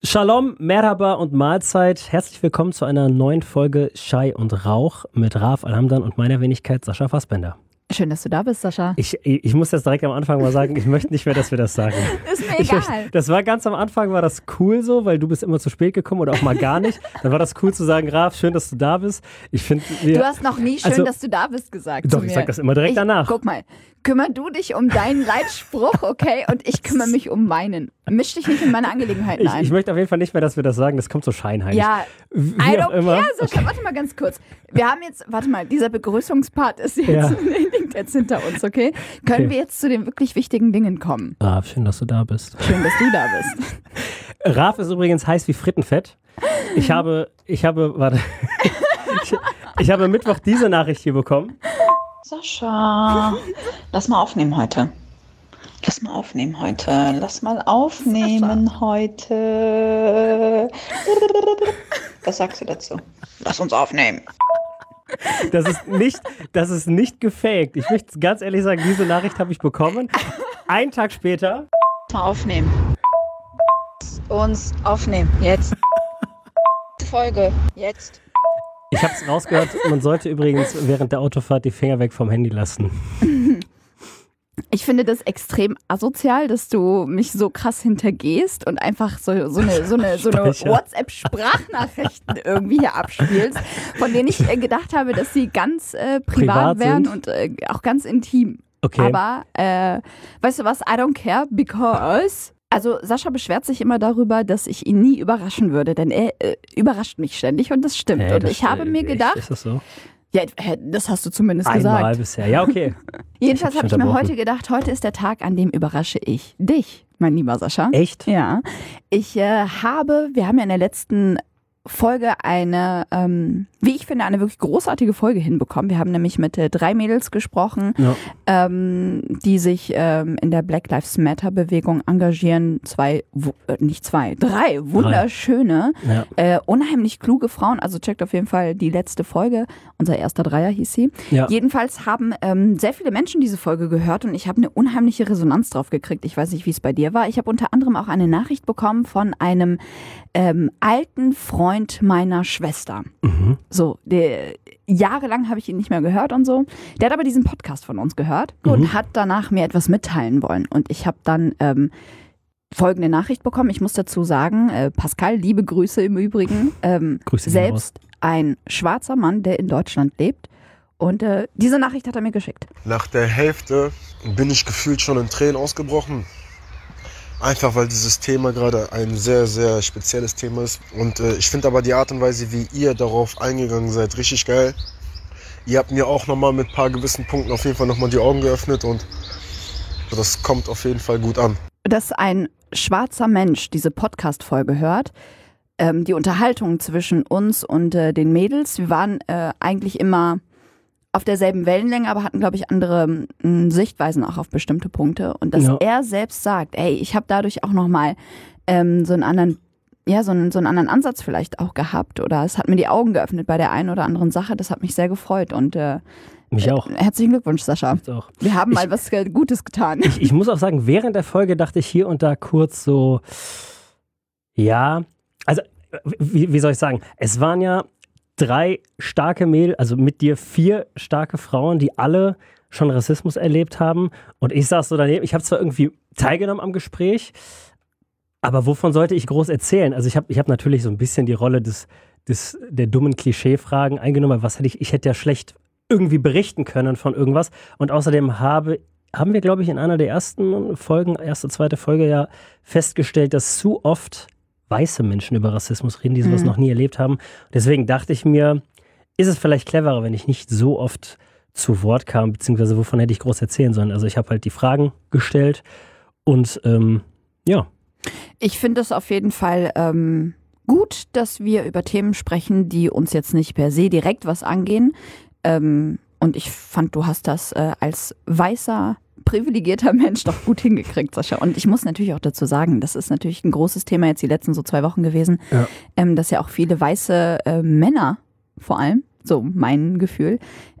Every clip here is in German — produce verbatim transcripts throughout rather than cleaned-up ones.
Shalom, Merhaba und Mahlzeit. Herzlich willkommen zu einer neuen Folge Schei und Rauch mit Raf Alhamdan und meiner Wenigkeit Sascha Fassbender. Schön, dass du da bist, Sascha. Ich, ich muss jetzt direkt am Anfang mal sagen, ich möchte nicht mehr, dass wir das sagen. Ist mir egal. Ich, das war ganz am Anfang, war das cool so, weil du bist immer zu spät gekommen oder auch mal gar nicht. Dann war das cool zu sagen, Raf, schön, dass du da bist. Ich find, wir, du hast noch nie schön, also, dass du da bist gesagt Doch, zu mir. ich sag das immer direkt ich, danach. Guck mal, kümmer du dich um deinen Leitspruch, okay? Und ich kümmere mich um meinen. Misch dich nicht in meine Angelegenheiten ich, ein. ich möchte auf jeden Fall nicht mehr, dass wir das sagen. Das kommt so scheinheilig. Ja, Wie I auch don't immer. care, Sascha, warte mal ganz kurz. Wir haben jetzt, warte mal, dieser Begrüßungspart ist jetzt, Ja. liegt jetzt hinter uns, okay? Können Okay. wir jetzt zu den wirklich wichtigen Dingen kommen? Raf, schön, dass du da bist. Schön, dass du da bist. Raf ist übrigens heiß wie Frittenfett. Ich habe, ich habe, warte. ich, ich habe Mittwoch diese Nachricht hier bekommen. Sascha, lass mal aufnehmen heute. Lass mal aufnehmen heute. Lass mal aufnehmen heute. Was sagst du dazu? Lass uns aufnehmen. Das ist nicht, das ist nicht gefaked. Ich möchte ganz ehrlich sagen, diese Nachricht habe ich bekommen. Einen Tag später. Lass mal aufnehmen. Uns aufnehmen. Jetzt. Folge. Jetzt. Ich habe es rausgehört, man sollte übrigens während der Autofahrt die Finger weg vom Handy lassen. Ich finde das extrem asozial, dass du mich so krass hintergehst und einfach so, so eine, so eine, so eine Speicher. WhatsApp-Sprachnachrichten irgendwie hier abspielst, von denen ich äh, gedacht habe, dass sie ganz äh, privat, Privat wären sind? und äh, auch ganz intim. Okay. Aber, äh, weißt du was, I don't care, because... Also Sascha beschwert sich immer darüber, dass ich ihn nie überraschen würde, denn er äh, überrascht mich ständig und das stimmt. Hey, und das ich habe stimmt. mir gedacht, Ist das so? ja, hä, das hast du zumindest Einmal gesagt. bisher. Ja, okay. Jedenfalls Ich habe hab's ich mir unterbrochen. heute gedacht, heute ist der Tag, an dem überrasche ich dich, mein lieber Sascha. Echt? Ja, ich äh, habe, wir haben ja in der letzten Folge eine, ähm, wie ich finde, eine wirklich großartige Folge hinbekommen. Wir haben nämlich mit äh, drei Mädels gesprochen, Ja. ähm, die sich ähm, in der Black Lives Matter Bewegung engagieren. Zwei, wu- äh, nicht zwei, drei wunderschöne, Ja. äh, unheimlich kluge Frauen. Also checkt auf jeden Fall die letzte Folge. Unser erster Dreier hieß sie. Ja. Jedenfalls haben ähm, sehr viele Menschen diese Folge gehört und ich habe eine unheimliche Resonanz drauf gekriegt. Ich weiß nicht, wie es bei dir war. Ich habe unter anderem auch eine Nachricht bekommen von einem ähm, alten Freund meiner Schwester. Mhm. So, der, jahrelang habe ich ihn nicht mehr gehört und so. Der hat aber diesen Podcast von uns gehört und Mhm. hat danach mir etwas mitteilen wollen. Und ich habe dann ähm, folgende Nachricht bekommen. Ich muss dazu sagen, äh, Pascal, liebe Grüße im Übrigen. Ähm, Grüße gehen selbst ein schwarzer Mann, der in Deutschland lebt. Und äh, diese Nachricht hat er mir geschickt. Nach der Hälfte bin ich gefühlt schon in Tränen ausgebrochen. Einfach weil dieses Thema gerade ein sehr, sehr spezielles Thema ist. Und äh, ich finde aber die Art und Weise, wie ihr darauf eingegangen seid, richtig geil. Ihr habt mir auch nochmal mit ein paar gewissen Punkten auf jeden Fall nochmal die Augen geöffnet und das kommt auf jeden Fall gut an. Dass ein schwarzer Mensch diese Podcast-Folge hört, ähm, die Unterhaltung zwischen uns und äh, den Mädels, wir waren äh, eigentlich immer auf derselben Wellenlänge, aber hatten, glaube ich, andere mh, Sichtweisen auch auf bestimmte Punkte. Und dass Ja. er selbst sagt, ey, ich habe dadurch auch nochmal ähm, so einen anderen, ja, so einen, so einen anderen Ansatz vielleicht auch gehabt oder es hat mir die Augen geöffnet bei der einen oder anderen Sache, das hat mich sehr gefreut und äh, Mich auch. äh, herzlichen Glückwunsch, Sascha. Mich auch. Wir haben mal Ich- was äh, Gutes getan. Ich, ich muss auch sagen, während der Folge dachte ich hier und da kurz so, ja, also wie, wie soll ich sagen, es waren ja drei starke Mädels, also mit dir vier starke Frauen, die alle schon Rassismus erlebt haben und ich saß so daneben, ich habe zwar irgendwie teilgenommen am Gespräch, aber wovon sollte ich groß erzählen? Also ich habe ich hab natürlich so ein bisschen die Rolle des, des, der dummen Klischeefragen eingenommen, aber was hätte ich, ich hätte ja schlecht irgendwie berichten können von irgendwas und außerdem habe haben wir, glaube ich, in einer der ersten Folgen, erste, zweite Folge ja festgestellt, dass zu oft weiße Menschen über Rassismus reden, die sowas Mhm. noch nie erlebt haben. Deswegen dachte ich mir, ist es vielleicht cleverer, wenn ich nicht so oft zu Wort kam, beziehungsweise wovon hätte ich groß erzählen sollen. Also ich habe halt die Fragen gestellt und ähm, ja. Ich finde es auf jeden Fall ähm, gut, dass wir über Themen sprechen, die uns jetzt nicht per se direkt was angehen. Ähm, und ich fand, du hast das äh, als weißer, privilegierter Mensch doch gut hingekriegt, Sascha. Und ich muss natürlich auch dazu sagen, das ist natürlich ein großes Thema jetzt die letzten so zwei Wochen gewesen, Ja. ähm, dass ja auch viele weiße äh, Männer vor allem, so mein Gefühl,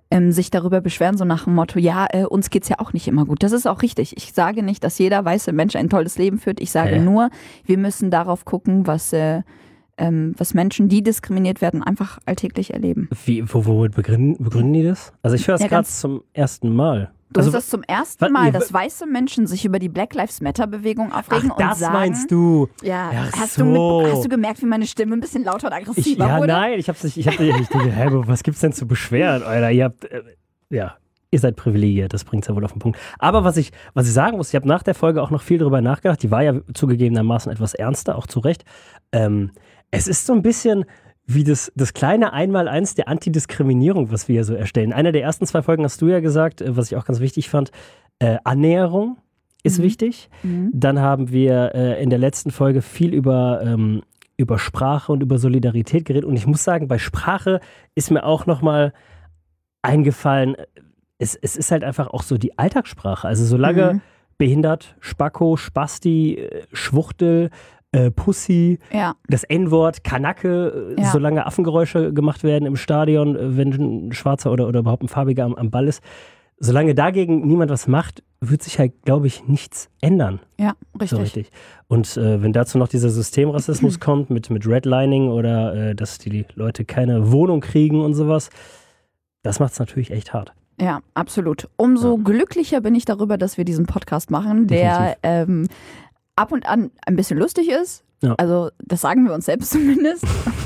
ähm, sich darüber beschweren, so nach dem Motto, ja, äh, uns geht's ja auch nicht immer gut. Das ist auch richtig. Ich sage nicht, dass jeder weiße Mensch ein tolles Leben führt. Ich sage Äh. nur, wir müssen darauf gucken, was, äh, ähm, was Menschen, die diskriminiert werden, einfach alltäglich erleben. Wie, wo, womit begründen, begründen die das? Also ich höre es Ja, gerade ganz- zum ersten Mal. Du Also, hast das zum ersten was- Mal, ihr- dass weiße Menschen sich über die Black Lives Matter-Bewegung aufregen ach, und das sagen... meinst du? Ja, Ach hast, so. du mit, hast du gemerkt, wie meine Stimme ein bisschen lauter und aggressiver Ich, ja, wurde? nein, ich hab's nicht, ich hab nicht, ich denke, hä, was gibt's denn zu beschweren, Alter? Ihr habt, äh, ja, ihr seid privilegiert, das bringt's ja wohl auf den Punkt. Aber was ich, was ich sagen muss, ich habe nach der Folge auch noch viel darüber nachgedacht, die war ja zugegebenermaßen etwas ernster, auch zu Recht. Ähm, es ist so ein bisschen wie das, das kleine Einmaleins der Antidiskriminierung, was wir hier so erstellen. Einer der ersten zwei Folgen hast du ja gesagt, äh, was ich auch ganz wichtig fand, äh, Annäherung ist Mhm. wichtig. Mhm. Dann haben wir äh, in der letzten Folge viel über, ähm, über Sprache und über Solidarität geredet. Und ich muss sagen, bei Sprache ist mir auch nochmal eingefallen, es, es ist halt einfach auch so die Alltagssprache. Also solange Mhm. behindert, Spacko, Spasti, äh, Schwuchtel, äh, Pussy, Ja, das N-Wort, Kanacke, äh, Ja. solange Affengeräusche gemacht werden im Stadion, äh, wenn ein Schwarzer oder, oder überhaupt ein Farbiger am, am Ball ist, solange dagegen niemand was macht, wird sich halt, glaube ich, nichts ändern. ja, So richtig. richtig. Und äh, wenn dazu noch dieser Systemrassismus kommt mit, mit Redlining oder äh, dass die Leute keine Wohnung kriegen und sowas, das macht es natürlich echt hart. Ja, absolut. Umso glücklicher bin ich darüber, dass wir diesen Podcast machen, der ähm, ab und an ein bisschen lustig ist. Ja. Also, das sagen wir uns selbst zumindest.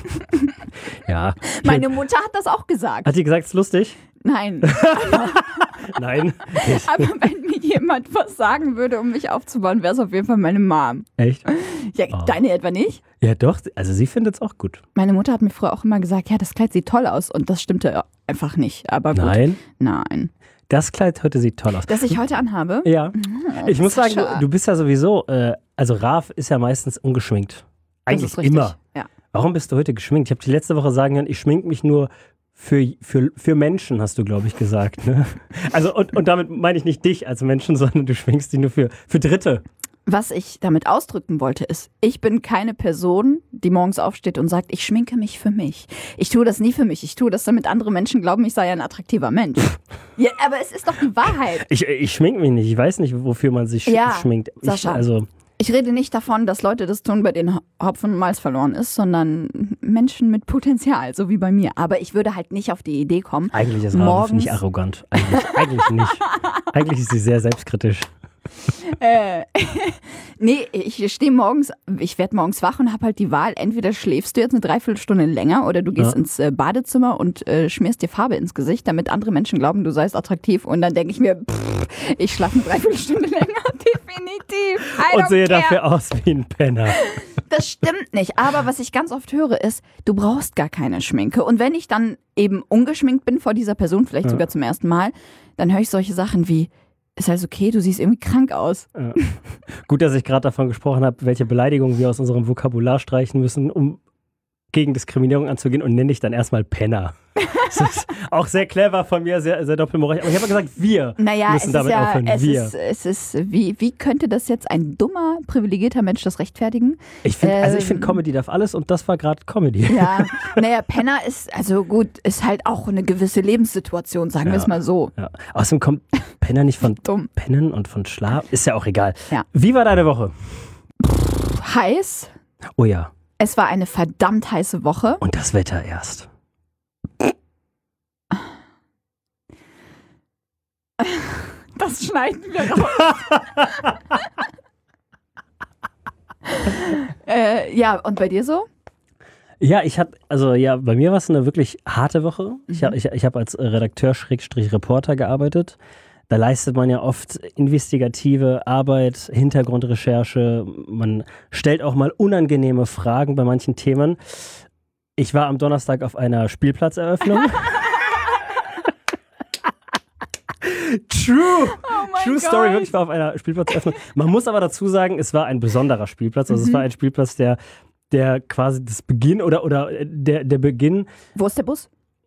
Ja. Meine Mutter hat das auch gesagt. Hat die gesagt, es ist lustig? Nein. Nein. Nicht. Aber wenn mir jemand was sagen würde, um mich aufzubauen, wäre es auf jeden Fall meine Mom. Echt? Ja, Oh. deine etwa nicht? Ja, doch. Also sie findet es auch gut. Meine Mutter hat mir früher auch immer gesagt, ja, das Kleid sieht toll aus. Und das stimmte einfach nicht. Aber gut. Nein. Nein. Das Kleid heute sieht toll aus. Das ich heute anhabe? Ja. Ich muss sagen, Sascha. du, du bist ja sowieso, äh, also Raf ist ja meistens ungeschminkt. Das Eigentlich ist richtig. immer. Ja. Warum bist du heute geschminkt? Ich habe die letzte Woche sagen hören, ich schmink mich nur für, für, für Menschen, hast du, glaube ich, gesagt. Ne? Also, und, und damit meine ich nicht dich als Menschen, sondern du schminkst dich nur für, für Dritte. Was ich damit ausdrücken wollte, ist, ich bin keine Person, die morgens aufsteht und sagt, ich schminke mich für mich. Ich tue das nie für mich. Ich tue das, damit andere Menschen glauben, ich sei ein attraktiver Mensch. Ja, aber es ist doch die Wahrheit. Ich, ich schmink mich nicht. Ich weiß nicht, wofür man sich sch- Ja, schminkt. Ich, Sascha. also, Ich rede nicht davon, dass Leute das tun, bei denen Hopfen und Malz verloren ist, sondern Menschen mit Potenzial, so wie bei mir. Aber ich würde halt nicht auf die Idee kommen, eigentlich ist Raf morgens- nicht arrogant. Eigentlich, eigentlich nicht. Eigentlich ist sie sehr selbstkritisch. Äh, nee, ich stehe morgens, ich werde morgens wach und habe halt die Wahl, entweder schläfst du jetzt eine Dreiviertelstunde länger oder du gehst Ja. ins äh, Badezimmer und äh, schmierst dir Farbe ins Gesicht, damit andere Menschen glauben, du seist attraktiv. Und dann denke ich mir, pff, ich schlafe eine Dreiviertelstunde länger, definitiv. I Und don't sehe care. dafür aus wie ein Penner. Das stimmt nicht. Aber was ich ganz oft höre, ist, du brauchst gar keine Schminke. Und wenn ich dann eben ungeschminkt bin vor dieser Person, vielleicht Ja. sogar zum ersten Mal, dann höre ich solche Sachen wie, ist alles okay, du siehst irgendwie krank aus. Ja. Gut, dass ich gerade davon gesprochen habe, welche Beleidigungen wir aus unserem Vokabular streichen müssen, um gegen Diskriminierung anzugehen, und nenne ich dann erstmal Penner. Das ist auch sehr clever von mir, sehr, sehr doppelmoral. Aber ich habe ja gesagt, wir Naja, es müssen ist damit ja, aufhören. es wir. ist, es ist, wie, wie könnte das jetzt ein dummer, privilegierter Mensch das rechtfertigen? Ich finde, also ich finde, ähm, Comedy darf alles, und das war gerade Comedy. Ja, naja, Penner ist, also gut, ist halt auch eine gewisse Lebenssituation, sagen wir Ja. es mal so. Ja. Außerdem kommt Penner nicht von Dumm. Pennen und von Schlaf. Ist ja auch egal. Ja. Wie war deine Woche? Heiß. Oh ja. Es war eine verdammt heiße Woche. Und das Wetter erst. Das schneiden wir raus. äh, ja, und bei dir so? Ja, ich habe, also ja, bei mir war es eine wirklich harte Woche. Ich, Mhm. hab- ich, ich habe als Redakteur-Reporter gearbeitet. Da leistet man ja oft investigative Arbeit, Hintergrundrecherche. Man stellt auch mal unangenehme Fragen bei manchen Themen. Ich war am Donnerstag auf einer Spielplatzeröffnung. True! Oh mein True Story, wirklich, ich war auf einer Spielplatzeröffnung. Man muss aber dazu sagen, es war ein besonderer Spielplatz. Also es Mhm. war ein Spielplatz, der, der quasi das Beginn oder, oder der, der Beginn. Wo ist der Bus?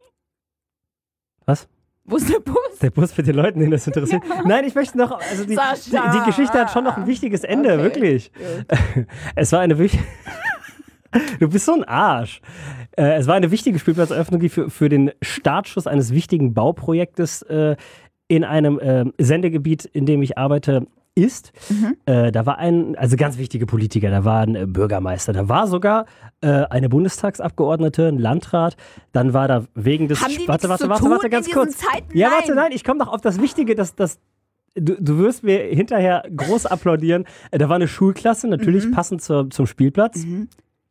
Was? Wo ist der Bus? Der Bus mit den Leuten, denen das interessiert. Nein, ich möchte noch, also die, die, Sascha! die Geschichte hat schon noch ein wichtiges Ende, Okay. wirklich. Gut. Es war eine wichtige. Du bist so ein Arsch. Äh, es war eine wichtige Spielplatzeröffnung, die für, für den Startschuss eines wichtigen Bauprojektes äh, in einem äh, Sendegebiet, in dem ich arbeite, ist. Mhm. Äh, da war ein, also ganz wichtige Politiker, da war ein äh, Bürgermeister, da war sogar äh, eine Bundestagsabgeordnete, ein Landrat, dann war da wegen des... Haben die warte, warte, zu warte, tun warte, ganz in diesen kurz. Zeiten? Ja, Nein. warte, nein, ich komme doch auf das Wichtige, dass das Du, du wirst mir hinterher groß applaudieren. Da war eine Schulklasse, natürlich mhm. passend zur, zum Spielplatz. Mhm.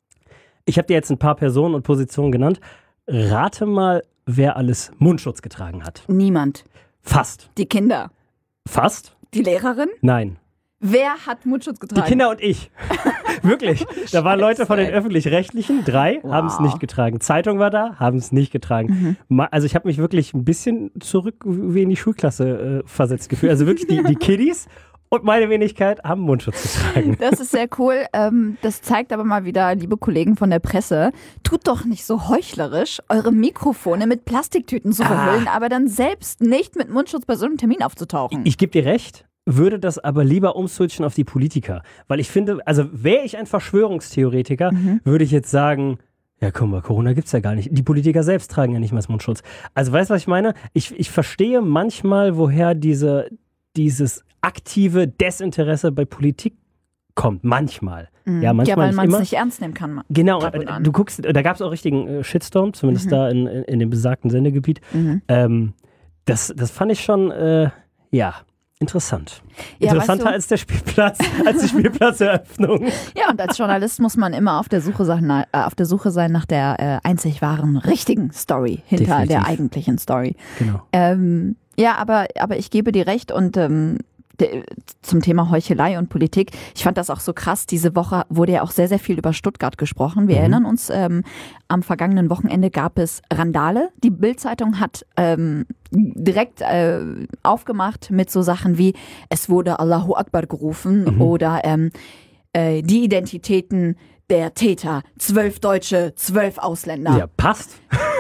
Ich habe dir jetzt ein paar Personen und Positionen genannt. Rate mal, wer alles Mundschutz getragen hat. Niemand. Fast. Die Kinder. Fast? Die Lehrerin? Nein. Wer hat Mundschutz getragen? Die Kinder und ich. Wirklich. Da waren Leute von den Öffentlich-Rechtlichen, drei, wow. haben es nicht getragen. Zeitung war da, haben es nicht getragen. Mhm. Also ich habe mich wirklich ein bisschen zurück wie in die Schulklasse äh, versetzt gefühlt. Also wirklich die, die Kiddies und meine Wenigkeit haben Mundschutz getragen. Das ist sehr cool. Ähm, das zeigt aber mal wieder, liebe Kollegen von der Presse, tut doch nicht so heuchlerisch, eure Mikrofone mit Plastiktüten zu verhüllen, ah. aber dann selbst nicht mit Mundschutz bei so einem Termin aufzutauchen. Ich, ich gebe dir recht. Würde das aber lieber umswitchen auf die Politiker. Weil ich finde, also wäre ich ein Verschwörungstheoretiker, mhm. würde ich jetzt sagen, ja guck mal, Corona gibt's ja gar nicht. Die Politiker selbst tragen ja nicht mehr das Mundschutz. Also weißt du, was ich meine? Ich, ich verstehe manchmal, woher diese, dieses aktive Desinteresse bei Politik kommt. Manchmal. Mhm. Ja, manchmal ja, weil man es nicht, nicht ernst nehmen kann. Genau, du guckst, da gab es auch richtigen äh, Shitstorm, zumindest mhm. da in, in, in dem besagten Sendegebiet. Mhm. Ähm, das, das fand ich schon, äh, ja... Interessant. Ja, Interessanter weißt du, als der Spielplatz, als die Spielplatzeröffnung. Ja, und als Journalist muss man immer auf der Suche sein, äh, auf der Suche sein nach der äh, einzig wahren, richtigen Story hinter Definitiv. Der eigentlichen Story. Genau. Ähm, ja, aber, aber ich gebe dir recht und ähm, de, zum Thema Heuchelei und Politik. Ich fand das auch so krass. Diese Woche wurde ja auch sehr, sehr viel über Stuttgart gesprochen. Wir mhm. erinnern uns, ähm, am vergangenen Wochenende gab es Randale. Die Bild-Zeitung hat ähm, direkt äh, aufgemacht mit so Sachen wie, es wurde Allahu Akbar gerufen mhm. oder ähm, äh, die Identitäten der Täter, zwölf Deutsche, zwölf Ausländer. Ja, passt.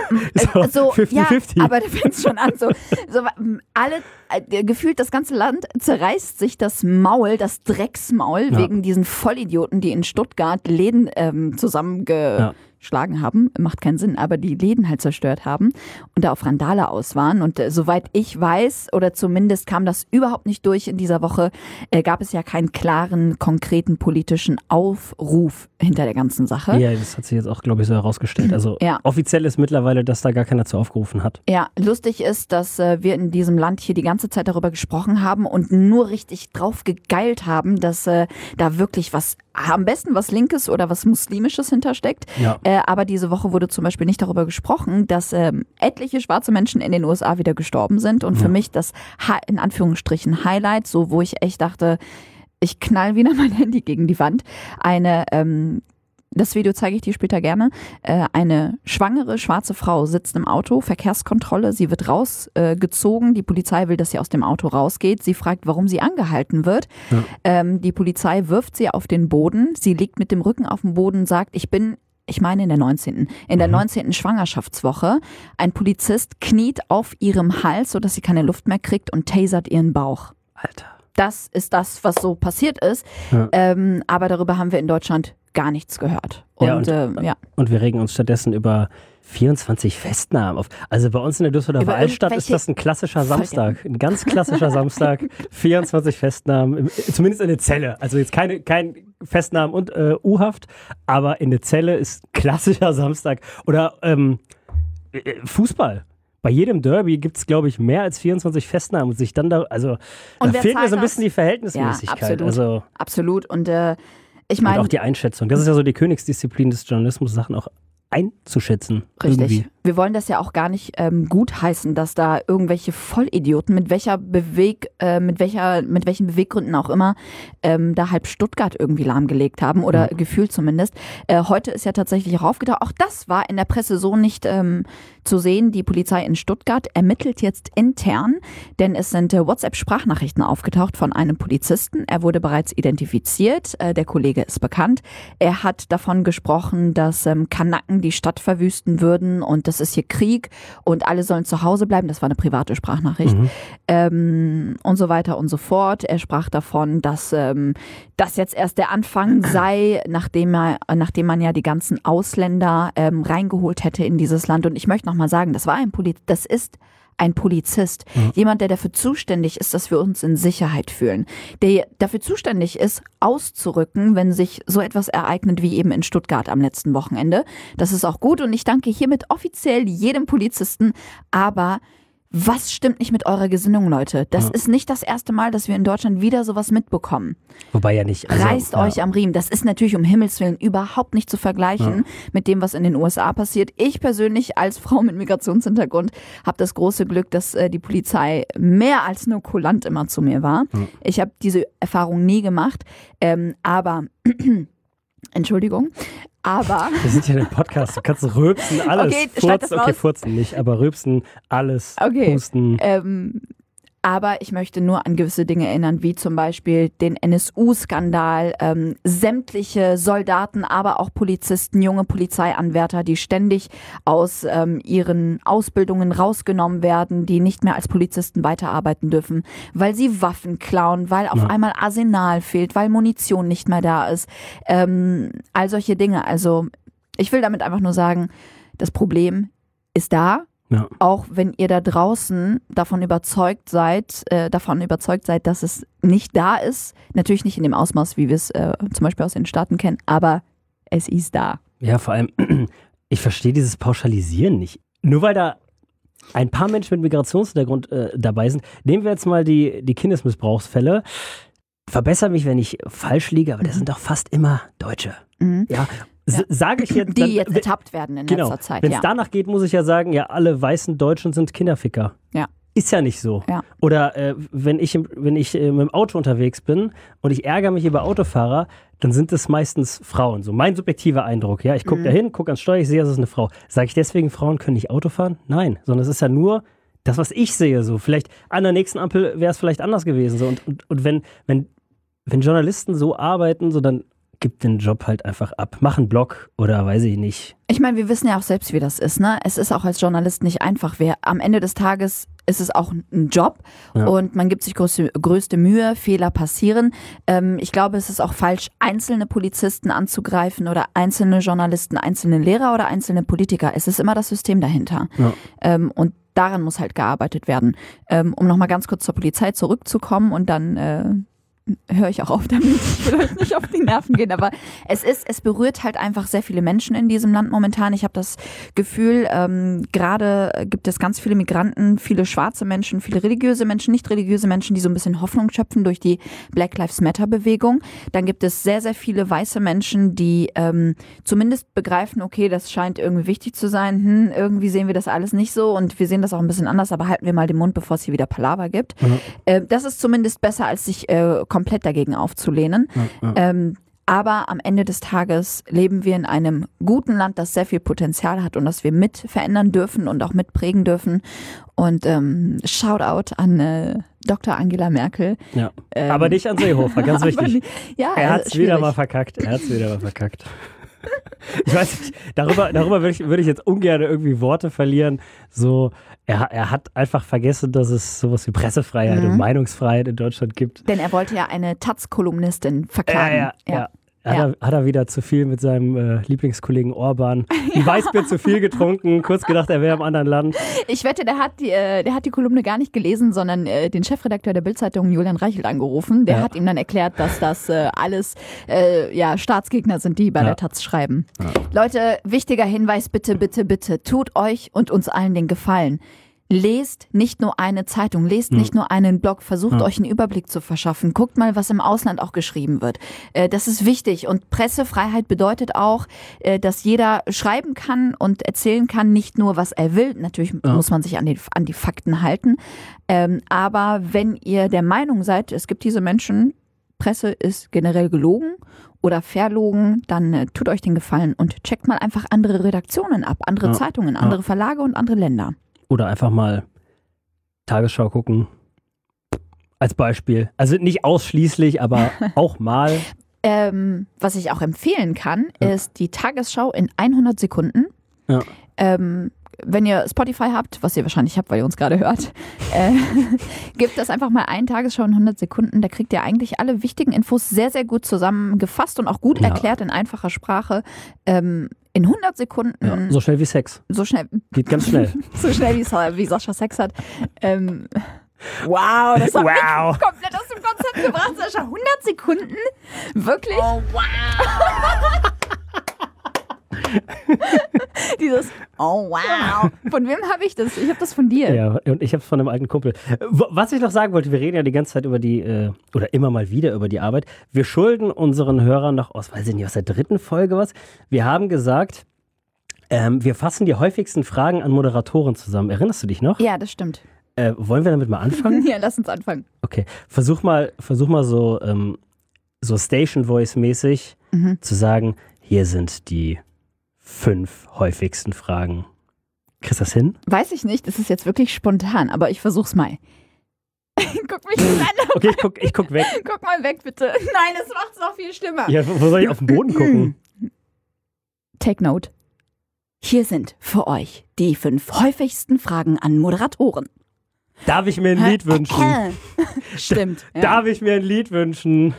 so, so fünfzig ja, fünfzig. aber da fängt es schon an. So, so, alle, äh, gefühlt das ganze Land zerreißt sich das Maul, das Drecksmaul, ja. wegen diesen Vollidioten, die in Stuttgart Läden ähm, zusammengeschlagen ja. haben. Macht keinen Sinn, aber die Läden halt zerstört haben und da auf Randale aus waren. Und äh, soweit ich weiß, oder zumindest kam das überhaupt nicht durch in dieser Woche, äh, gab es ja keinen klaren, konkreten politischen Aufruf hinter der ganzen Sache. Ja, das hat sich jetzt auch, glaube ich, so herausgestellt. Also ja. offiziell ist mittlerweile, dass da gar keiner zu aufgerufen hat. Ja, lustig ist, dass äh, wir in diesem Land hier die ganze Zeit darüber gesprochen haben und nur richtig drauf gegeilt haben, dass äh, da wirklich was, am besten was Linkes oder was Muslimisches hintersteckt. Ja. Äh, aber diese Woche wurde zum Beispiel nicht darüber gesprochen, dass ähm, etliche schwarze Menschen in den U S A wieder gestorben sind. Und ja. für mich das, in Anführungsstrichen, Highlight, so wo ich echt dachte, ich knall wieder mein Handy gegen die Wand, eine ähm, das Video zeige ich dir später gerne. Äh, eine schwangere schwarze Frau sitzt im Auto, Verkehrskontrolle, sie wird rausgezogen. Äh, die Polizei will, dass sie aus dem Auto rausgeht. Sie fragt, warum sie angehalten wird. Ja. Ähm, die Polizei wirft sie auf den Boden. Sie liegt mit dem Rücken auf dem Boden, sagt, ich bin, ich meine in der neunzehnten In der neunzehnten Schwangerschaftswoche. Ein Polizist kniet auf ihrem Hals, sodass sie keine Luft mehr kriegt und tasert ihren Bauch. Alter. Das ist das, was so passiert ist. Ja. Ähm, aber darüber haben wir in Deutschland gar nichts gehört. Und, ja, und, äh, ja. und wir regen uns stattdessen über vierundzwanzig Festnahmen auf. Also bei uns in der Düsseldorfer Altstadt ist das ein klassischer Samstag. Ein ganz klassischer Samstag. vierundzwanzig Festnahmen, zumindest in der Zelle. Also jetzt keine, kein Festnahmen und äh, U-Haft, aber in der Zelle ist klassischer Samstag. Oder ähm, Fußball. Bei jedem Derby gibt es, glaube ich, mehr als vierundzwanzig Festnahmen und sich dann da, also und da fehlt mir so ein das? bisschen die Verhältnismäßigkeit. Ja, absolut. Also, absolut. Und äh, ich meine. Und auch die Einschätzung. Das ist ja so die Königsdisziplin des Journalismus, Sachen auch einzuschätzen. Richtig. Irgendwie. Wir wollen das ja auch gar nicht ähm, gutheißen, dass da irgendwelche Vollidioten mit welcher Beweg, äh, mit welcher, mit welchen Beweggründen auch immer, ähm, da halb Stuttgart irgendwie lahmgelegt haben oder mhm. gefühlt zumindest. Äh, heute ist ja tatsächlich auch aufgetaucht. Auch das war in der Presse so nicht ähm, zu sehen. Die Polizei in Stuttgart ermittelt jetzt intern, denn es sind äh, WhatsApp-Sprachnachrichten aufgetaucht von einem Polizisten. Er wurde bereits identifiziert, äh, der Kollege ist bekannt. Er hat davon gesprochen, dass ähm, Kanaken die Stadt verwüsten würden und das ist hier Krieg und alle sollen zu Hause bleiben. Das war eine private Sprachnachricht. Mhm. Ähm, und so weiter und so fort. Er sprach davon, dass ähm, das jetzt erst der Anfang sei, nachdem, er, nachdem man ja die ganzen Ausländer ähm, reingeholt hätte in dieses Land. Und ich möchte nochmal sagen, das war ein Poli- das ist ein Polizist. Mhm. Jemand, der dafür zuständig ist, dass wir uns in Sicherheit fühlen. Der dafür zuständig ist, auszurücken, wenn sich so etwas ereignet wie eben in Stuttgart am letzten Wochenende. Das ist auch gut und ich danke hiermit offiziell jedem Polizisten, aber was stimmt nicht mit eurer Gesinnung, Leute? Das ja. ist nicht das erste Mal, dass wir in Deutschland wieder sowas mitbekommen. Wobei ja nicht. Also, Reißt ja. euch am Riemen. Das ist natürlich um Himmels Willen überhaupt nicht zu vergleichen ja. mit dem, was in den U S A passiert. Ich persönlich als Frau mit Migrationshintergrund habe das große Glück, dass äh, die Polizei mehr als nur kulant immer zu mir war. Ja. Ich habe diese Erfahrung nie gemacht. Ähm, aber, Entschuldigung. Aber. Wir sind ja in einem Podcast, du kannst rülpsen, alles. Okay, furzen, okay, furzen nicht, aber rülpsen, alles, okay. pusten. Ähm, aber ich möchte nur an gewisse Dinge erinnern, wie zum Beispiel den N S U-Skandal, ähm, sämtliche Soldaten, aber auch Polizisten, junge Polizeianwärter, die ständig aus ähm, ihren Ausbildungen rausgenommen werden, die nicht mehr als Polizisten weiterarbeiten dürfen, weil sie Waffen klauen, weil auf ja. einmal Arsenal fehlt, weil Munition nicht mehr da ist. Ähm, all solche Dinge. Also ich will damit einfach nur sagen, das Problem ist da. Ja. Auch wenn ihr da draußen davon überzeugt seid, äh, davon überzeugt seid, dass es nicht da ist. Natürlich nicht in dem Ausmaß, wie wir es äh, zum Beispiel aus den Staaten kennen, aber es ist da. Ja, vor allem, ich verstehe dieses Pauschalisieren nicht. Nur weil da ein paar Menschen mit Migrationshintergrund äh, dabei sind. Nehmen wir jetzt mal die, die Kindesmissbrauchsfälle. Verbessere mich, wenn ich falsch liege, aber das sind doch fast immer Deutsche. Mhm. Ja. S- ja. Sage ich jetzt, die dann, jetzt ertappt werden in genau, letzter Zeit. Wenn es ja. danach geht, muss ich ja sagen, ja, alle weißen Deutschen sind Kinderficker. Ja. Ist ja nicht so. Ja. Oder äh, wenn ich, im, wenn ich äh, mit dem Auto unterwegs bin und ich ärgere mich über Autofahrer, dann sind es meistens Frauen. So mein subjektiver Eindruck. Ja, ich gucke mhm. da hin, gucke ans Steuer, ich sehe, das ist eine Frau. Sage ich deswegen, Frauen können nicht Auto fahren? Nein, sondern es ist ja nur das, was ich sehe. So vielleicht an der nächsten Ampel wäre es vielleicht anders gewesen. So. Und, und, und wenn, wenn, wenn Journalisten so arbeiten, so dann gib den Job halt einfach ab. Mach einen Blog oder weiß ich nicht. Ich meine, wir wissen ja auch selbst, wie das ist, ne? Es ist auch als Journalist nicht einfach. Wer, am Ende des Tages ist es auch ein Job ja. und man gibt sich größte, größte Mühe, Fehler passieren. Ähm, ich glaube, es ist auch falsch, einzelne Polizisten anzugreifen oder einzelne Journalisten, einzelne Lehrer oder einzelne Politiker. Es ist immer das System dahinter. Ja. Ähm, und daran muss halt gearbeitet werden. Ähm, um nochmal ganz kurz zur Polizei zurückzukommen und dann äh, höre ich auch auf damit, ich will euch nicht auf die Nerven gehen, aber es ist, es berührt halt einfach sehr viele Menschen in diesem Land momentan. Ich habe das Gefühl, ähm, gerade gibt es ganz viele Migranten, viele schwarze Menschen, viele religiöse Menschen, nicht religiöse Menschen, die so ein bisschen Hoffnung schöpfen durch die Black Lives Matter Bewegung. Dann gibt es sehr, sehr viele weiße Menschen, die ähm, zumindest begreifen, okay, das scheint irgendwie wichtig zu sein, hm, irgendwie sehen wir das alles nicht so und wir sehen das auch ein bisschen anders, aber halten wir mal den Mund, bevor es hier wieder Palaver gibt. Mhm. Äh, das ist zumindest besser, als sich äh, komplett dagegen aufzulehnen. Ja, ja. Ähm, aber am Ende des Tages leben wir in einem guten Land, das sehr viel Potenzial hat und das wir mit verändern dürfen und auch mitprägen dürfen. Und ähm, Shoutout an äh, Doktor Angela Merkel. Ja. Ähm, aber nicht an Seehofer, ganz wichtig. Nicht, ja, er hat es wieder mal verkackt. Er hat es wieder mal verkackt. Ich weiß nicht, darüber, darüber würde ich, würde ich jetzt ungern irgendwie Worte verlieren. So, er, er hat einfach vergessen, dass es sowas wie Pressefreiheit mhm. und Meinungsfreiheit in Deutschland gibt. Denn er wollte ja eine Taz-Kolumnistin verklagen. Ja, ja, ja. ja. Hat, ja. er, hat er wieder zu viel mit seinem äh, Lieblingskollegen Orban ein ja. Weißbier zu viel getrunken, kurz gedacht, er wäre im anderen Land. Ich wette, der hat die, äh, der hat die Kolumne gar nicht gelesen, sondern äh, den Chefredakteur der Bild-Zeitung Julian Reichelt angerufen. Der ja. hat ihm dann erklärt, dass das äh, alles äh, ja, Staatsgegner sind, die bei ja. der Taz schreiben. Ja. Leute, wichtiger Hinweis, bitte, bitte, bitte, tut euch und uns allen den Gefallen. Lest nicht nur eine Zeitung, lest mhm. nicht nur einen Blog, versucht ja. euch einen Überblick zu verschaffen. Guckt mal, was im Ausland auch geschrieben wird. Äh, das ist wichtig und Pressefreiheit bedeutet auch, äh, dass jeder schreiben kann und erzählen kann, nicht nur, was er will. Natürlich ja. muss man sich an die, an die Fakten halten. Ähm, aber wenn ihr der Meinung seid, es gibt diese Menschen, Presse ist generell gelogen oder verlogen, dann äh, tut euch den Gefallen und checkt mal einfach andere Redaktionen ab, andere Ja. Zeitungen, andere Ja. Verlage und andere Länder. Oder einfach mal Tagesschau gucken. Als Beispiel. Also nicht ausschließlich, aber auch mal. Ähm, was ich auch empfehlen kann, Ja. ist die Tagesschau in hundert Sekunden. Ja. Ähm, wenn ihr Spotify habt, was ihr wahrscheinlich habt, weil ihr uns gerade hört, äh, gebt das einfach mal ein, Tagesschau in hundert Sekunden. Da kriegt ihr eigentlich alle wichtigen Infos sehr, sehr gut zusammengefasst und auch gut Ja. erklärt in einfacher Sprache. Ähm, in hundert Sekunden, Ja, so schnell wie Sex. so schnell, Geht ganz schnell. so schnell wie, Sa- wie Sascha Sex hat. Ähm, wow, das hat Wow. mich komplett aus dem Konzept gebracht, Sascha. hundert Sekunden? Wirklich? Oh, wow. Dieses Oh, wow. Von wem habe ich das? Ich habe das von dir. Ja, und ich habe es von einem alten Kumpel. W- Was ich noch sagen wollte, wir reden ja die ganze Zeit über die, äh, oder immer mal wieder über die Arbeit. Wir schulden unseren Hörern noch aus, weiß ich nicht, aus der dritten Folge was. Wir haben gesagt, ähm, wir fassen die häufigsten Fragen an Moderatoren zusammen. Erinnerst du dich noch? Ja, das stimmt. Äh, wollen wir damit mal anfangen? Ja, lass uns anfangen. Okay, versuch mal, versuch mal so, ähm, so Station Voice mäßig Mhm. zu sagen, hier sind die fünf häufigsten Fragen. Kriegst du das hin? Weiß ich nicht, das ist jetzt wirklich spontan, aber ich versuch's mal. Guck mich nicht an. Okay, ich guck, ich guck weg. Guck mal weg, bitte. Nein, das macht's noch viel schlimmer. Ja, wo wo soll ich auf den Boden gucken? Take note. Hier sind für euch die fünf häufigsten Fragen an Moderatoren. Darf ich mir ein Lied wünschen? Stimmt. Ja. Darf ich mir ein Lied wünschen?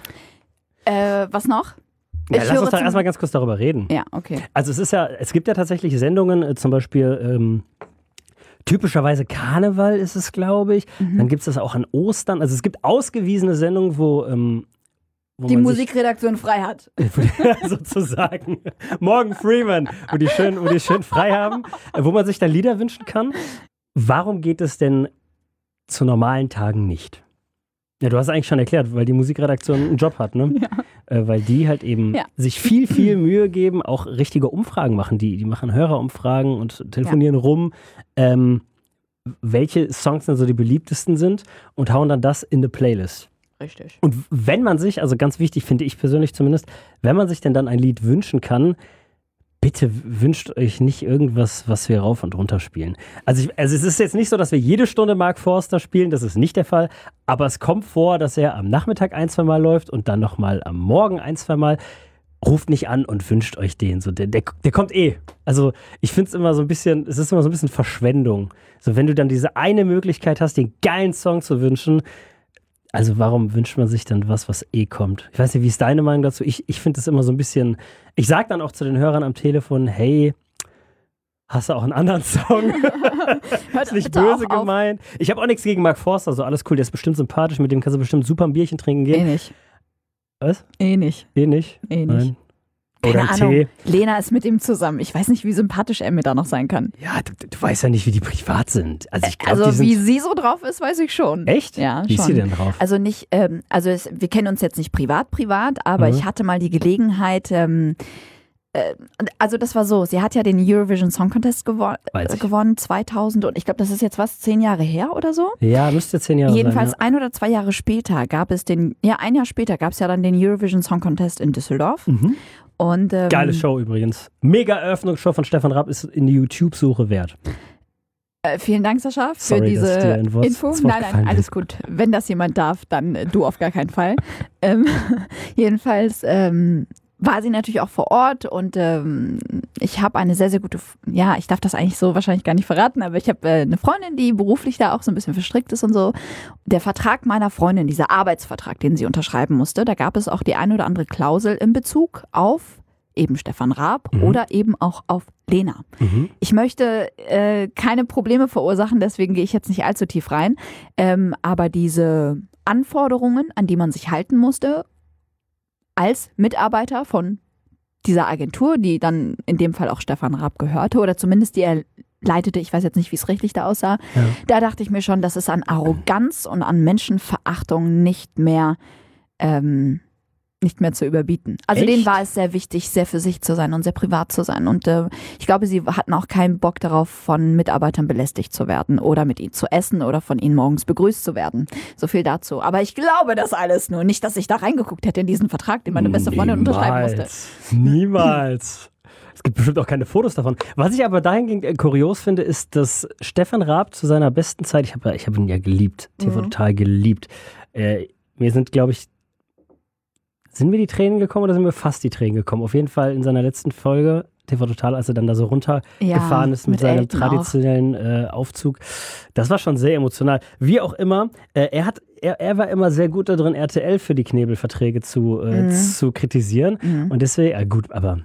Äh, was noch? Ja, Ich lass höre uns doch zum- erstmal ganz kurz darüber reden. Ja, okay. Also es ist ja, es gibt ja tatsächlich Sendungen, äh, zum Beispiel ähm, typischerweise Karneval ist es, glaube ich. Mhm. Dann gibt es das auch an Ostern. Also es gibt ausgewiesene Sendungen, wo, ähm, wo Die man Musikredaktion frei hat. sich, sozusagen, Morgan Freeman, wo die schön, wo die schön frei haben, äh, wo man sich dann Lieder wünschen kann. Warum geht es denn zu normalen Tagen nicht? Ja, du hast eigentlich schon erklärt, weil die Musikredaktion einen Job hat, ne? Ja. Äh, weil die halt eben Ja. sich viel, viel Mühe geben, auch richtige Umfragen machen. Die, die machen Hörerumfragen und telefonieren rum, ähm, welche Songs denn so die beliebtesten sind und hauen dann das in eine Playlist. Richtig. Und wenn man sich, also ganz wichtig finde ich persönlich zumindest, wenn man sich denn dann ein Lied wünschen kann, bitte wünscht euch nicht irgendwas, was wir rauf und runter spielen. Also, ich, also es ist jetzt nicht so, dass wir jede Stunde Mark Forster spielen, das ist nicht der Fall, aber es kommt vor, dass er am Nachmittag ein, zwei Mal läuft und dann nochmal am Morgen ein, zwei Mal. Ruft nicht an und wünscht euch den. So, der, der, der kommt eh. Also ich finde es immer so ein bisschen, es ist immer so ein bisschen Verschwendung. So, wenn du dann diese eine Möglichkeit hast, den geilen Song zu wünschen, also warum wünscht man sich dann was, was eh kommt? Ich weiß nicht, wie ist deine Meinung dazu? Ich, ich finde es immer so ein bisschen, ich sage dann auch zu den Hörern am Telefon, hey, hast du auch einen anderen Song? Hört ist nicht bitte böse auch auf. gemeint. Ich habe auch nichts gegen Mark Forster, so alles cool, der ist bestimmt sympathisch, mit dem kannst du bestimmt super ein Bierchen trinken Eh gehen. nicht. Was? Eh nicht. Eh nicht? Eh nicht. Nein. Oder Keine ein Ahnung. Tee. Lena ist mit ihm zusammen. Ich weiß nicht, wie sympathisch er mir da noch sein kann. Ja, du, du weißt ja nicht, wie die privat sind. Also ich glaube, Also die sind... wie sie so drauf ist, weiß ich schon. Echt? Ja, Wie ist schon. sie denn drauf? Also nicht, ähm, also es, wir kennen uns jetzt nicht privat, privat, aber Mhm. ich hatte mal die Gelegenheit, ähm, äh, also das war so, sie hat ja den Eurovision Song Contest gewo Weiß äh, ich. gewonnen, zweitausend und ich glaube, das ist jetzt was, zehn Jahre her oder so? Ja, müsste zehn Jahre Jedenfalls sein. ein oder zwei Jahre später gab es den, ja ein Jahr später gab es ja dann den Eurovision Song Contest in Düsseldorf. Ja. Mhm. Und, ähm, Geile Show übrigens. Mega Eröffnungsshow von Stefan Raab ist in die YouTube-Suche wert. Äh, vielen Dank, Sascha, für Sorry, dass ich diese dir ein Wort- Info. ins Wort Nein, nein, gefallen alles bin. gut. Wenn das jemand darf, dann äh, du auf gar keinen Fall. ähm, jedenfalls ähm, war sie natürlich auch vor Ort und ähm, ich habe eine sehr, sehr gute, F- ja, ich darf das eigentlich so wahrscheinlich gar nicht verraten, aber ich habe äh, eine Freundin, die beruflich da auch so ein bisschen verstrickt ist und so. Der Vertrag meiner Freundin, dieser Arbeitsvertrag, den sie unterschreiben musste, da gab es auch die eine oder andere Klausel in Bezug auf eben Stefan Raab Mhm. oder eben auch auf Lena. Mhm. Ich möchte äh, keine Probleme verursachen, deswegen gehe ich jetzt nicht allzu tief rein. Ähm, aber diese Anforderungen, an die man sich halten musste, als Mitarbeiter von dieser Agentur, die dann in dem Fall auch Stefan Raab gehörte oder zumindest die er leitete, ich weiß jetzt nicht, wie es rechtlich da aussah, Ja. da dachte ich mir schon, das ist an Arroganz und an Menschenverachtung nicht mehr ähm, nicht mehr zu überbieten. Also Echt? denen war es sehr wichtig, sehr für sich zu sein und sehr privat zu sein. Und äh, ich glaube, sie hatten auch keinen Bock darauf, von Mitarbeitern belästigt zu werden oder mit ihnen zu essen oder von ihnen morgens begrüßt zu werden. So viel dazu. Aber ich glaube das alles nur. Nicht, dass ich da reingeguckt hätte in diesen Vertrag, den meine beste Freundin unterschreiben musste. Niemals. Es gibt bestimmt auch keine Fotos davon. Was ich aber dahingehend äh, kurios finde, ist, dass Stefan Raab zu seiner besten Zeit, ich habe ich hab ihn ja geliebt, T V Mhm. total geliebt. Äh, mir sind, glaube ich, sind mir die Tränen gekommen oder sind mir fast die Tränen gekommen? Auf jeden Fall in seiner letzten Folge, T V Total, als er dann da so runtergefahren Ja, ist mit, mit seinem Elton auch. traditionellen äh, Aufzug. Das war schon sehr emotional. Wie auch immer, äh, er, hat, er, er war immer sehr gut darin, R T L für die Knebelverträge zu, äh, Mhm. zu kritisieren. Mhm. Und deswegen, ja gut, aber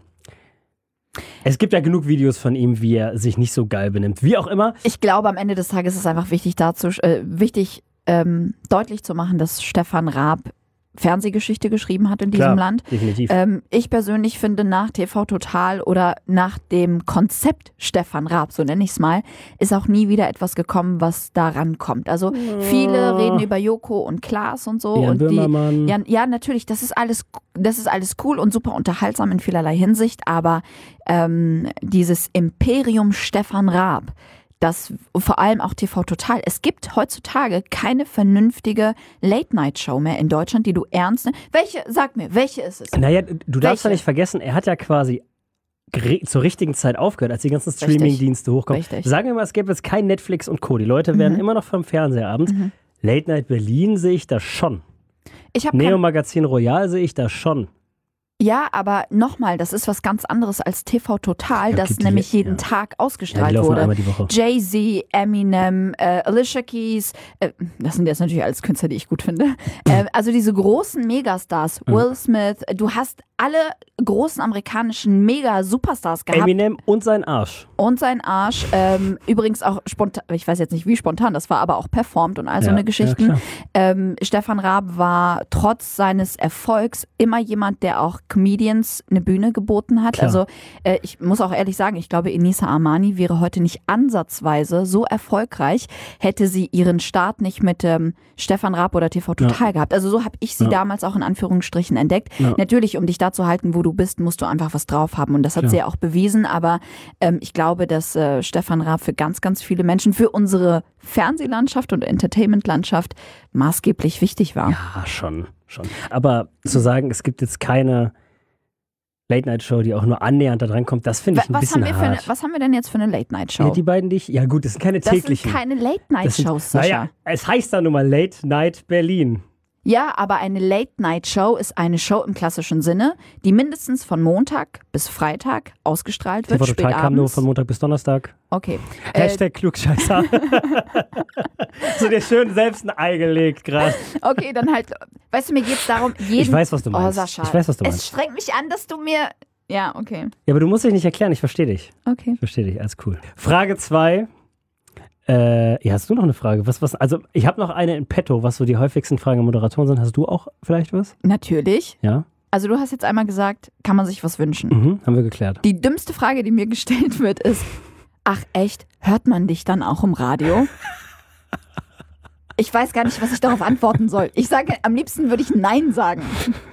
es gibt ja genug Videos von ihm, wie er sich nicht so geil benimmt. Wie auch immer. Ich glaube, am Ende des Tages ist es einfach wichtig, dazu, äh, wichtig ähm, deutlich zu machen, dass Stefan Raab Fernsehgeschichte geschrieben hat in diesem Klar, Land. definitiv. Ähm, ich persönlich finde, nach T V Total oder nach dem Konzept Stefan Raab, so nenne ich es mal, ist auch nie wieder etwas gekommen, was daran kommt. Also viele reden über Joko und Klaas und so. Jan und die, Böhmermann. ja, ja, natürlich, das ist alles, das ist alles cool und super unterhaltsam in vielerlei Hinsicht, aber ähm, dieses Imperium Stefan Raab, das vor allem auch T V Total. Es gibt heutzutage keine vernünftige Late-Night-Show mehr in Deutschland, die du ernst nimmst. Welche, sag mir, welche ist es? Naja, du darfst ja Welche? nicht vergessen, er hat ja quasi gere- zur richtigen Zeit aufgehört, als die ganzen Streaming-Dienste hochkommen. Richtig. Sagen wir mal, es gäbe jetzt kein Netflix und Co. Die Leute werden Mhm. immer noch vom Fernseher abends. Mhm. Late Night Berlin sehe ich da schon. Ich habe Neo Magazin Royal sehe ich da schon. Ja, aber nochmal, das ist was ganz anderes als T V Total, Ja, das gibt die- nämlich jeden ja. Tag Ja, die ausgestrahlt laufen wurde. einmal die Woche. Jay-Z, Eminem, äh, Alicia Keys, äh, das sind jetzt natürlich alles Künstler, die ich gut finde. äh, also diese großen Megastars, Mhm. Will Smith, du hast alle großen amerikanischen Mega-Superstars gehabt. Eminem und sein Arsch. Und sein Arsch. Ähm, übrigens auch spontan, ich weiß jetzt nicht wie spontan, das war aber auch performt und all so Ja, eine ja, Geschichten. klar. ähm, Stefan Raab war trotz seines Erfolgs immer jemand, der auch Comedians eine Bühne geboten hat. Klar. Also äh, ich muss auch ehrlich sagen, ich glaube, Enisa Armani wäre heute nicht ansatzweise so erfolgreich, hätte sie ihren Start nicht mit ähm, Stefan Raab oder T V Total gehabt. Also so habe ich sie Ja. damals auch in Anführungsstrichen entdeckt. Ja. Natürlich, um dich da zu halten, wo du bist, musst du einfach was drauf haben. Und das hat Klar. sie ja auch bewiesen. Aber ähm, ich glaube, dass äh, Stefan Raab für ganz, ganz viele Menschen, für unsere Fernsehlandschaft und Entertainmentlandschaft maßgeblich wichtig war. Ja, schon, schon. Aber zu sagen, es gibt jetzt keine Late-Night-Show, die auch nur annähernd da dran kommt, das finde Wa- ich ein Was bisschen haben, wir für eine, hart. was haben wir denn jetzt für eine Late-Night-Show? Ja, die beiden, die ich, ja gut, das sind keine das sind täglichen. keine Das sind- Late-Night-Shows, Sascha. Naja, es heißt dann nun mal Late Night Berlin. Ja, aber eine Late-Night-Show ist eine Show im klassischen Sinne, die mindestens von Montag bis Freitag ausgestrahlt T wird, V spät Total kam nur abends. von Montag bis Donnerstag. Okay. Äh, Hashtag Klugscheißer. So dir schön selbst ein Ei gelegt gerade. okay, dann halt, weißt du, mir geht es darum, jeden... Ich weiß, was du Oh, meinst. Sascha, Ich weiß, was du es meinst. strengt mich an, dass du mir... Ja, okay. Ja, aber du musst dich nicht erklären, ich verstehe dich. Okay. Ich verstehe dich, alles cool. Frage zwei. Äh, ja, hast du noch eine Frage? Was, was, also, ich habe noch eine in petto, was so die häufigsten Fragen an Moderatoren sind. Hast du auch vielleicht was? Natürlich. Ja? Also du hast jetzt einmal gesagt, kann man sich was wünschen. Mhm, haben wir geklärt. Die dümmste Frage, die mir gestellt wird, ist, ach echt, hört man dich dann auch im Radio? Ich weiß gar nicht, was ich darauf antworten soll. Ich sage, am liebsten würde ich Nein sagen.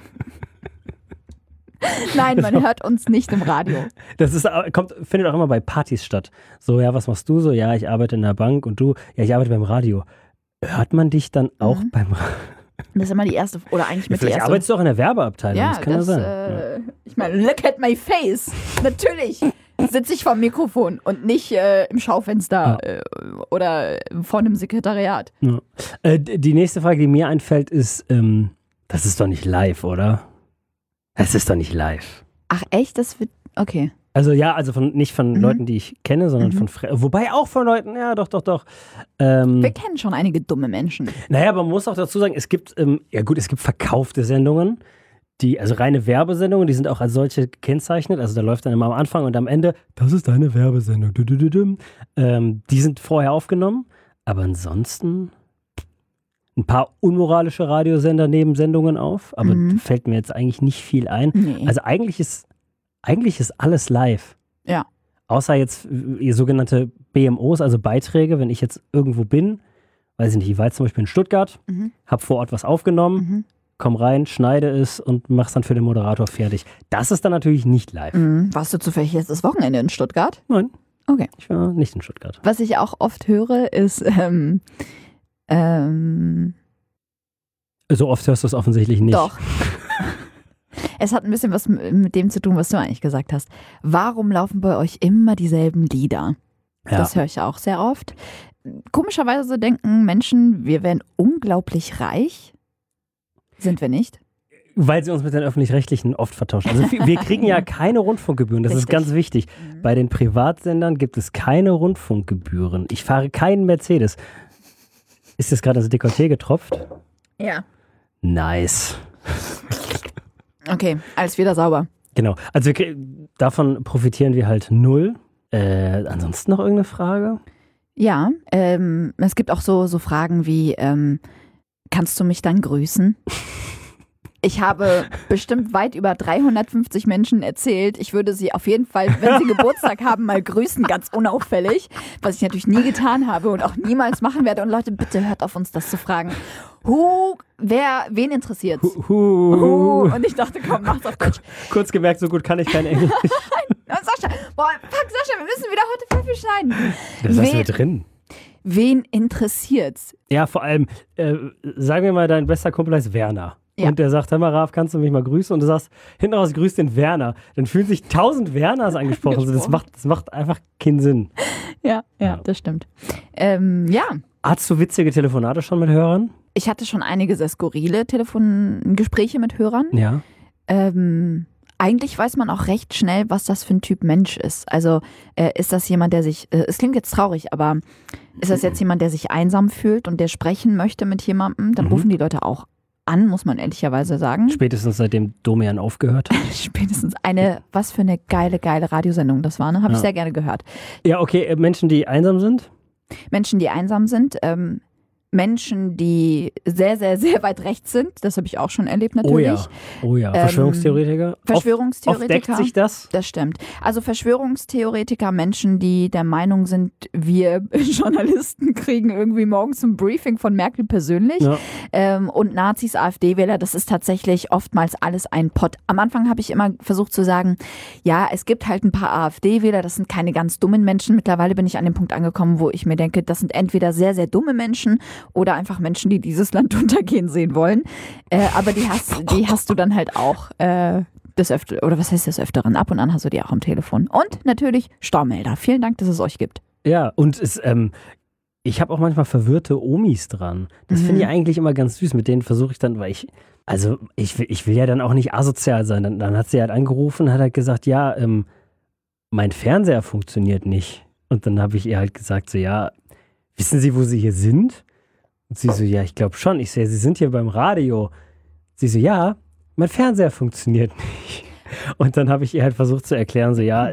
Nein, man hört uns nicht im Radio. Das ist, kommt, findet auch immer bei Partys statt. So, ja, was machst du so? Ja, ich arbeite in der Bank und du? Ja, ich arbeite beim Radio. Hört man dich dann auch Mhm. beim Radio? Das ist immer die erste, oder eigentlich mit Vielleicht die erste. arbeitest du auch in der Werbeabteilung, ja, das kann ja das, sein. äh, ich meine, look at my face. Natürlich sitze ich vorm Mikrofon und nicht äh, im Schaufenster äh, oder vor einem Sekretariat. Ja. Äh, d- die nächste Frage, die mir einfällt, ist, ähm, das ist doch nicht live, oder? Das ist doch nicht live. Ach echt, das wird, okay. Also ja, also von, nicht von Mhm. Leuten, die ich kenne, sondern Mhm. von Fre wobei auch von Leuten, ja doch, doch, doch. Ähm, Wir kennen schon einige dumme Menschen. naja, aber man muss auch dazu sagen, es gibt, ähm, ja gut, es gibt verkaufte Sendungen, die, also reine Werbesendungen, die sind auch als solche gekennzeichnet. Also da läuft dann immer am Anfang und am Ende, das ist deine Werbesendung. Du, du, du, du. Ähm, die sind vorher aufgenommen, aber ansonsten ein paar unmoralische Radiosender nehmen Sendungen auf, aber Mhm. fällt mir jetzt eigentlich nicht viel ein. Nee. Also eigentlich ist, eigentlich ist alles live. Ja. Außer jetzt äh, sogenannte B M Os, also Beiträge, wenn ich jetzt irgendwo bin, weiß ich nicht, ich war jetzt zum Beispiel in Stuttgart, Mhm. habe vor Ort was aufgenommen, Mhm. komm rein, schneide es und mach's dann für den Moderator fertig. Das ist dann natürlich nicht live. Mhm. Warst du zufällig jetzt das Wochenende in Stuttgart? Nein. Okay. Ich war nicht in Stuttgart. Was ich auch oft höre, ist, ähm, ähm, So oft hörst du es offensichtlich nicht. Doch. Es hat ein bisschen was mit dem zu tun, was du eigentlich gesagt hast. Warum laufen bei euch immer dieselben Lieder? Ja. Das höre ich auch sehr oft. Komischerweise denken Menschen, wir wären unglaublich reich. Sind wir nicht? Weil sie uns mit den Öffentlich-Rechtlichen oft vertauschen. Also wir kriegen ja keine Rundfunkgebühren, das Richtig. ist ganz wichtig. Mhm. Bei den Privatsendern gibt es keine Rundfunkgebühren. Ich fahre keinen Mercedes. Ist das gerade das Dekolleté getropft? Ja. Nice. Okay, alles wieder sauber. Genau, also wir, krie- davon profitieren wir halt null. Äh, ansonsten noch irgendeine Frage? Ja, ähm, es gibt auch so, so Fragen wie, ähm, kannst du mich dann grüßen? Ich habe bestimmt weit über dreihundertfünfzig Menschen erzählt, ich würde sie auf jeden Fall, wenn sie Geburtstag haben, mal grüßen, ganz unauffällig, was ich natürlich nie getan habe und auch niemals machen werde. Und Leute, bitte hört auf uns, das zu fragen. Hu, wer, wen interessiert's? Hu, hu, Hu. hu. Und ich dachte, komm, mach's auf Deutsch. Kurz gemerkt, so gut kann ich kein Englisch. Und Sascha, boah, fuck Sascha, wir müssen wieder heute voll viel schneiden. Das lassen wir Wen, drin. wen interessiert's? Ja, vor allem, äh, sagen wir mal, dein bester Kumpel heißt Werner. Ja. Und der sagt, hör mal, Raf, kannst du mich mal grüßen? Und du sagst, hinten raus, grüß den Werner. Dann fühlen sich tausend Werners angesprochen. Also das, macht, das macht einfach keinen Sinn. Ja, ja, Ja. das stimmt. Ähm, ja, Hattest du witzige Telefonate schon mit Hörern? ich hatte schon einige sehr skurrile Telefongespräche mit Hörern. Ja. Ähm, eigentlich weiß man auch recht schnell, was das für ein Typ Mensch ist. Also äh, ist das jemand, der sich, äh, es klingt jetzt traurig, aber ist das jetzt jemand, der sich einsam fühlt und der sprechen möchte mit jemandem? Dann Mhm. rufen die Leute auch an, muss man ehrlicherweise sagen. Spätestens seitdem Domian aufgehört hat. Spätestens eine, was für eine geile, geile Radiosendung das war, ne? Habe ich Ja. sehr gerne gehört. Ja, okay, äh, Menschen, die einsam sind? Menschen, die einsam sind, ähm, Menschen, die sehr, sehr, sehr weit rechts sind, das habe ich auch schon erlebt natürlich. Oh ja. Oh ja. Ähm, Verschwörungstheoretiker? Oft, oft Verschwörungstheoretiker. deckt sich das? Das stimmt. Also Verschwörungstheoretiker, Menschen, die der Meinung sind, wir Journalisten kriegen irgendwie morgens ein Briefing von Merkel persönlich. Ja. Ähm, und Nazis, AfD-Wähler, das ist tatsächlich oftmals alles ein Pott. Am Anfang habe ich immer versucht zu sagen, ja, es gibt halt ein paar AfD-Wähler, das sind keine ganz dummen Menschen. Mittlerweile bin ich an dem Punkt angekommen, wo ich mir denke, das sind entweder sehr, sehr dumme Menschen oder einfach Menschen, die dieses Land untergehen sehen wollen. Äh, aber die hast, die hast du dann halt auch äh, des Öfteren, oder was heißt des Öfteren? Ab und an hast du die auch am Telefon. Und natürlich Staumelder. Vielen Dank, dass es euch gibt. Ja, und es, ähm, ich habe auch manchmal verwirrte Omis dran. Das Mhm. finde ich eigentlich immer ganz süß. Mit denen versuche ich dann, weil ich, also ich will, ich will ja dann auch nicht asozial sein. Dann, dann hat sie halt angerufen und hat halt gesagt, ja, ähm, mein Fernseher funktioniert nicht. Und dann habe ich ihr halt gesagt, so, ja, wissen Sie, wo Sie hier sind? Und sie so, ja, ich glaube schon. Ich sehe, Sie sind hier beim Radio. Sie so, ja, mein Fernseher funktioniert nicht. Und dann habe ich ihr halt versucht zu erklären, so, ja,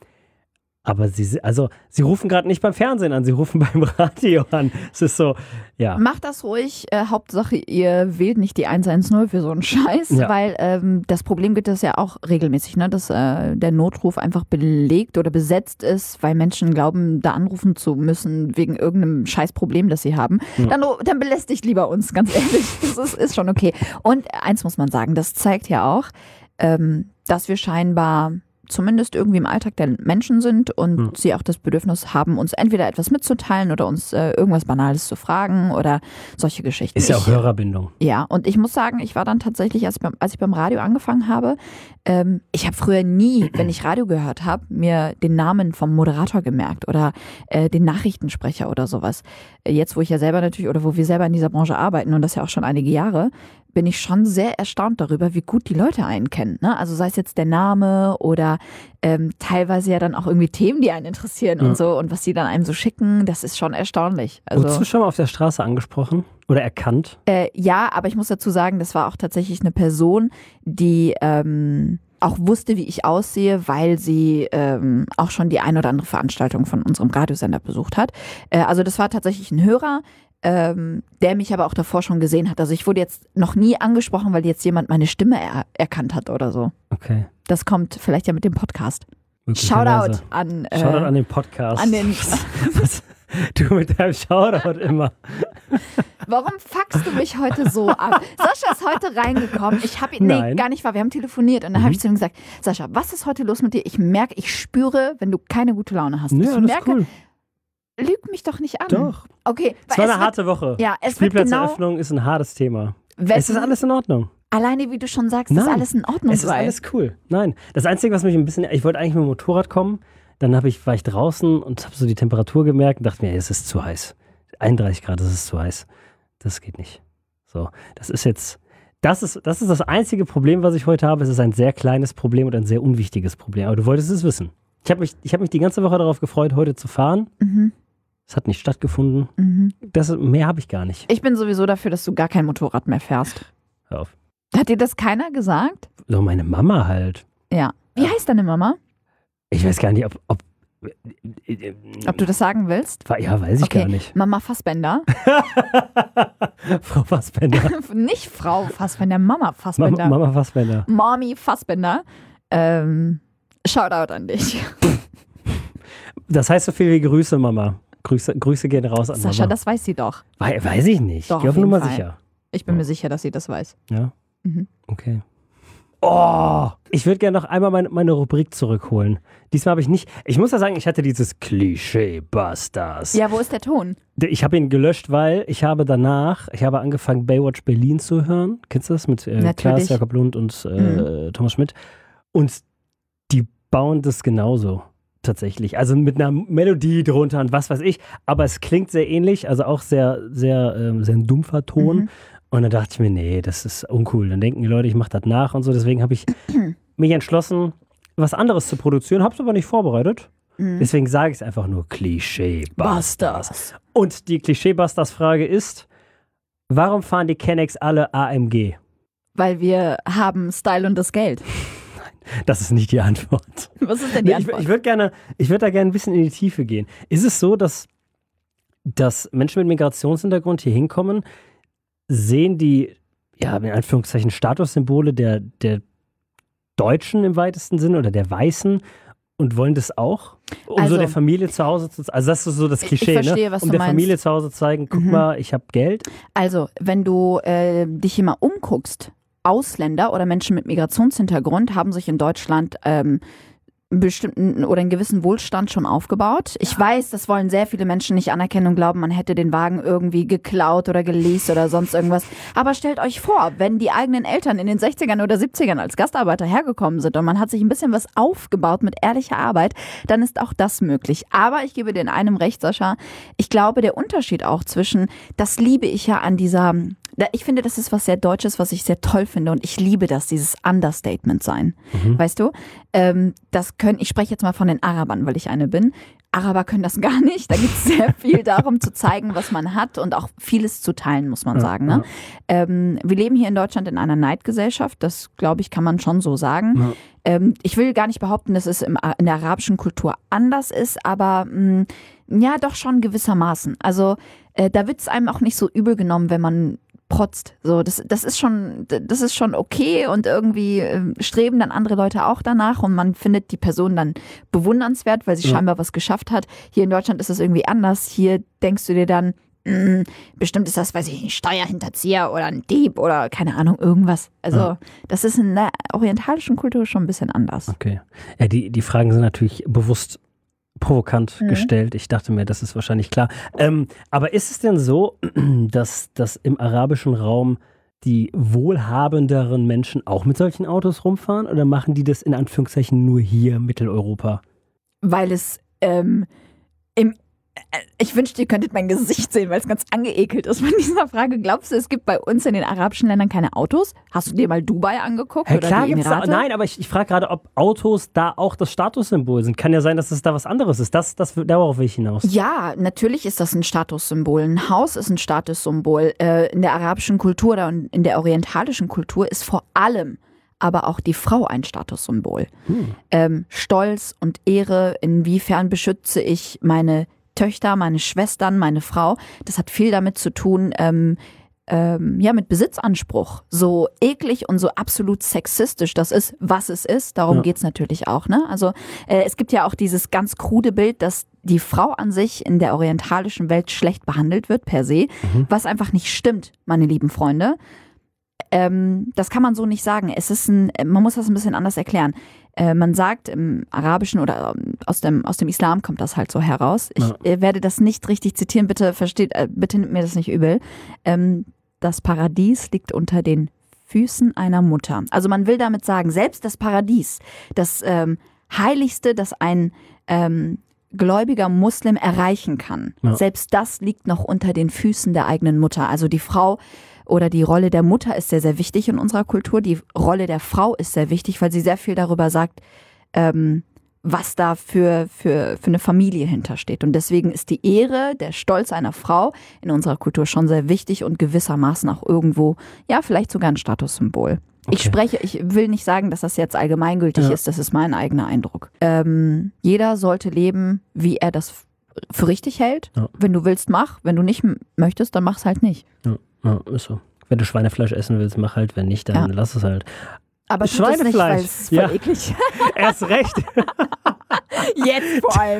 aber sie, also, sie rufen gerade nicht beim Fernsehen an, sie rufen beim Radio an. Es ist so, ja. Macht das ruhig. Äh, Hauptsache, ihr wählt nicht die eins eins null für so einen Scheiß, Ja. weil ähm, das Problem gibt es ja auch regelmäßig, ne? Dass äh, der Notruf einfach belegt oder besetzt ist, weil Menschen glauben, da anrufen zu müssen wegen irgendeinem Scheißproblem, das sie haben. Ja. Dann, dann belästigt lieber uns, ganz ehrlich. Das ist, ist schon okay. Und eins muss man sagen, das zeigt ja auch, ähm, dass wir scheinbar zumindest irgendwie im Alltag der Menschen sind und Hm. sie auch das Bedürfnis haben, uns entweder etwas mitzuteilen oder uns äh, irgendwas Banales zu fragen oder solche Geschichten. Ist ja auch Ich- Hörerbindung. Ja, und ich muss sagen, ich war dann tatsächlich, als ich beim, als ich beim Radio angefangen habe, ähm, ich habe früher nie, wenn ich Radio gehört habe, mir den Namen vom Moderator gemerkt oder äh, den Nachrichtensprecher oder sowas. Äh, Jetzt, wo ich ja selber natürlich oder wo wir selber in dieser Branche arbeiten und das ja auch schon einige Jahre, bin ich schon sehr erstaunt darüber, wie gut die Leute einen kennen. Ne? Also sei es jetzt der Name oder ähm, teilweise ja dann auch irgendwie Themen, die einen interessieren Ja. und so und was die dann einem so schicken, das ist schon erstaunlich. Wurdest Also du schon mal auf der Straße angesprochen oder erkannt? äh, ja, aber ich muss dazu sagen, das war auch tatsächlich eine Person, die ähm, auch wusste, wie ich aussehe, weil sie ähm, auch schon die ein oder andere Veranstaltung von unserem Radiosender besucht hat. Äh, also das war tatsächlich ein Hörer, ähm, der mich aber auch davor schon gesehen hat. Also ich wurde jetzt noch nie angesprochen, weil jetzt jemand meine Stimme er erkannt hat oder so. Okay. Das kommt vielleicht ja mit dem Podcast. möglicherweise. Shoutout an, äh, Shoutout an den Podcast. an den Was, Du mit deinem Shoutout immer. Warum fuckst du mich heute so ab? Sascha ist heute reingekommen. Ich habe ihn, nee, Nein. gar nicht wahr. Wir haben telefoniert und dann Mhm. habe ich zu ihm gesagt, Sascha, was ist heute los mit dir? Ich merke, ich spüre, wenn du keine gute Laune hast. Ja, ich das merke, ist cool. lüg mich doch nicht an. Doch. Okay. Es weil war eine wird, harte Woche. Ja, es wird genau, Spielplatzeröffnung ist ein hartes Thema. wenn, Es ist alles in Ordnung. alleine wie du schon sagst, ist Nein. alles in Ordnung. Es ist weil- alles cool. Nein, das Einzige, was mich ein bisschen, ich wollte eigentlich mit dem Motorrad kommen, dann hab ich, war ich draußen und habe so die Temperatur gemerkt und dachte mir, ey, es ist zu heiß. einunddreißig Grad, das ist zu heiß. Das geht nicht. So, das ist jetzt, das ist, das ist das einzige Problem, was ich heute habe. Es ist ein sehr kleines Problem und ein sehr unwichtiges Problem. Aber du wolltest es wissen. Ich habe mich, ich hab mich die ganze Woche darauf gefreut, heute zu fahren. Mhm. Es hat nicht stattgefunden. Mhm. Das, mehr habe ich gar nicht. Ich bin sowieso dafür, dass du gar kein Motorrad mehr fährst. Hör auf. Hat dir das keiner gesagt? So, meine Mama halt. Ja. Wie Ja. heißt deine Mama? Ich weiß gar nicht, ob. ob Ob du das sagen willst? Ja, weiß ich Okay. gar nicht. Mama Fassbender. Frau Fassbender. Nicht Frau Fassbender, Mama Mama, Fassbender. Mama Fassbender. Mommy Fassbender. Ähm, Shoutout an dich. Das heißt so viel wie Grüße, Mama. Grüße, Grüße gehen raus an Sascha, Mama. das weiß sie doch. Wei- weiß ich nicht. Doch, ich gehe auf auf jeden Nummer Fall. sicher. Ich bin mir sicher, dass sie das weiß. Ja? Mhm. Okay. Oh, ich würde gerne noch einmal meine, meine Rubrik zurückholen. Diesmal habe ich nicht, ich muss ja sagen, ich hatte dieses Klischee-Busters. Ja, wo ist der Ton? Ich habe ihn gelöscht, weil ich habe danach, ich habe angefangen Baywatch Berlin zu hören. Kennst du das? Mit äh, Natürlich. Klaas, Jakob Lund und äh, Thomas Schmidt. Und die bauen das genauso. Tatsächlich. Also mit einer Melodie drunter und was weiß ich. Aber es klingt sehr ähnlich, also auch sehr, sehr, ähm, sehr ein dumpfer Ton. Mhm. Und dann dachte ich mir, nee, das ist uncool. Dann denken die Leute, ich mache das nach und so. Deswegen habe ich mich entschlossen, was anderes zu produzieren. Habe es aber nicht vorbereitet. Mhm. Deswegen sage ich es einfach nur Klischee-Busters. Und die Klischee-Busters-Frage ist, warum fahren die Kennex alle A M G? Weil wir haben Style und das Geld. Das ist nicht die Antwort. Was ist denn die Nee, ich Antwort? ich würde gerne, ich würde da gerne ein bisschen in die Tiefe gehen. Ist es so, dass, dass Menschen mit Migrationshintergrund hier hinkommen, sehen die, ja, in Anführungszeichen Statussymbole der, der Deutschen im weitesten Sinne oder der Weißen und wollen das auch? Um Also- so der Familie zu Hause zu zeigen. Also das ist so das Ich- Klischee, ich verstehe, ne? was Um du der meinst. Familie zu Hause zu zeigen, guck Mhm. mal, ich habe Geld. Also, wenn du äh, dich hier mal umguckst, Ausländer oder Menschen mit Migrationshintergrund haben sich in Deutschland ähm, einen bestimmten oder einen gewissen Wohlstand schon aufgebaut. Ich weiß, das wollen sehr viele Menschen nicht anerkennen und glauben, man hätte den Wagen irgendwie geklaut oder geleast oder sonst irgendwas. Aber stellt euch vor, wenn die eigenen Eltern in den sechzigern oder siebzigern als Gastarbeiter hergekommen sind und man hat sich ein bisschen was aufgebaut mit ehrlicher Arbeit, dann ist auch das möglich. Aber ich gebe dir in einem recht, Sascha, ich glaube, der Unterschied auch zwischen, das liebe ich ja an dieser, ich finde, das ist was sehr Deutsches, was ich sehr toll finde und ich liebe das, dieses Understatement sein. Mhm. Weißt du? Ähm, das können, ich spreche jetzt mal von den Arabern, weil ich eine bin. Araber können das gar nicht. Da geht es sehr viel darum zu zeigen, was man hat und auch vieles zu teilen, muss man Ja, sagen. Ne? Ähm, wir leben hier in Deutschland in einer Neidgesellschaft, das glaube ich, kann man schon so sagen. Ja. Ähm, ich will gar nicht behaupten, dass es im, in der arabischen Kultur anders ist, aber mh, ja, doch schon gewissermaßen. Also äh, da wird es einem auch nicht so übel genommen, wenn man protzt. So, das, das ist schon, das ist schon okay und irgendwie äh, streben dann andere Leute auch danach und man findet die Person dann bewundernswert, weil sie Ja. scheinbar was geschafft hat. Hier in Deutschland ist es irgendwie anders. Hier denkst du dir dann, mh, bestimmt ist das, weiß ich nicht, Steuerhinterzieher oder ein Dieb oder keine Ahnung, irgendwas. Also Ja. das ist in der orientalischen Kultur schon ein bisschen anders. Okay. Ja, die, die Fragen sind natürlich bewusst provokant Mhm. gestellt. Ich dachte mir, das ist wahrscheinlich klar. Ähm, aber ist es denn so, dass, dass im arabischen Raum die wohlhabenderen Menschen auch mit solchen Autos rumfahren oder machen die das in Anführungszeichen nur hier Mitteleuropa? Weil es ähm, im äh, ich wünschte, ihr könntet mein Gesicht sehen, weil es ganz angeekelt ist von dieser Frage. Glaubst du, es gibt bei uns in den arabischen Ländern keine Autos? Hast du dir mal Dubai angeguckt Hey, oder klar die gibt's da, Emirate? nein, aber ich, ich frage gerade, ob Autos da auch das Statussymbol sind. Kann ja sein, dass es da was anderes ist. Das, das, darauf will ich hinaus. Ja, natürlich ist das ein Statussymbol. Ein Haus ist ein Statussymbol. Äh, in der arabischen Kultur oder in der orientalischen Kultur ist vor allem aber auch die Frau ein Statussymbol. Hm. Ähm, Stolz und Ehre, inwiefern beschütze ich meine Töchter, meine Schwestern, meine Frau. Das hat viel damit zu tun, ähm, ähm, ja, mit Besitzanspruch, so eklig und so absolut sexistisch das ist, was es ist, darum Ja. geht's natürlich auch. Ne? Also äh, es gibt ja auch dieses ganz krude Bild, dass die Frau an sich in der orientalischen Welt schlecht behandelt wird per se, Mhm. was einfach nicht stimmt, meine lieben Freunde. Ähm, das kann man so nicht sagen. Es ist ein, man muss das ein bisschen anders erklären. Äh, man sagt im Arabischen oder ähm, aus dem, aus dem Islam kommt das halt so heraus. Ich Ja. äh, werde das nicht richtig zitieren, bitte versteht, äh, bitte nimmt mir das nicht übel. Ähm, das Paradies liegt unter den Füßen einer Mutter. Also man will damit sagen, selbst das Paradies, das ähm, Heiligste, das ein ähm, gläubiger Muslim erreichen kann, Ja. selbst das liegt noch unter den Füßen der eigenen Mutter. Also die Frau oder die Rolle der Mutter ist sehr, sehr wichtig in unserer Kultur. Die Rolle der Frau ist sehr wichtig, weil sie sehr viel darüber sagt, ähm, was da für, für, für eine Familie hintersteht. Und deswegen ist die Ehre, der Stolz einer Frau in unserer Kultur schon sehr wichtig und gewissermaßen auch irgendwo, ja, vielleicht sogar ein Statussymbol. Ich Okay. spreche, ich will nicht sagen, dass das jetzt allgemeingültig Ja. ist, das ist mein eigener Eindruck. Ähm, jeder sollte leben, wie er das f- für richtig hält. Ja. Wenn du willst, mach. Wenn du nicht m- möchtest, dann mach's halt nicht. Ja, ja, ist so. Wenn du Schweinefleisch essen willst, mach halt. Wenn nicht, dann Ja. lass es halt. Aber tut es nicht, weil Schweinefleisch. es ist voll Ja. eklig. Erst recht. Jetzt vor allem.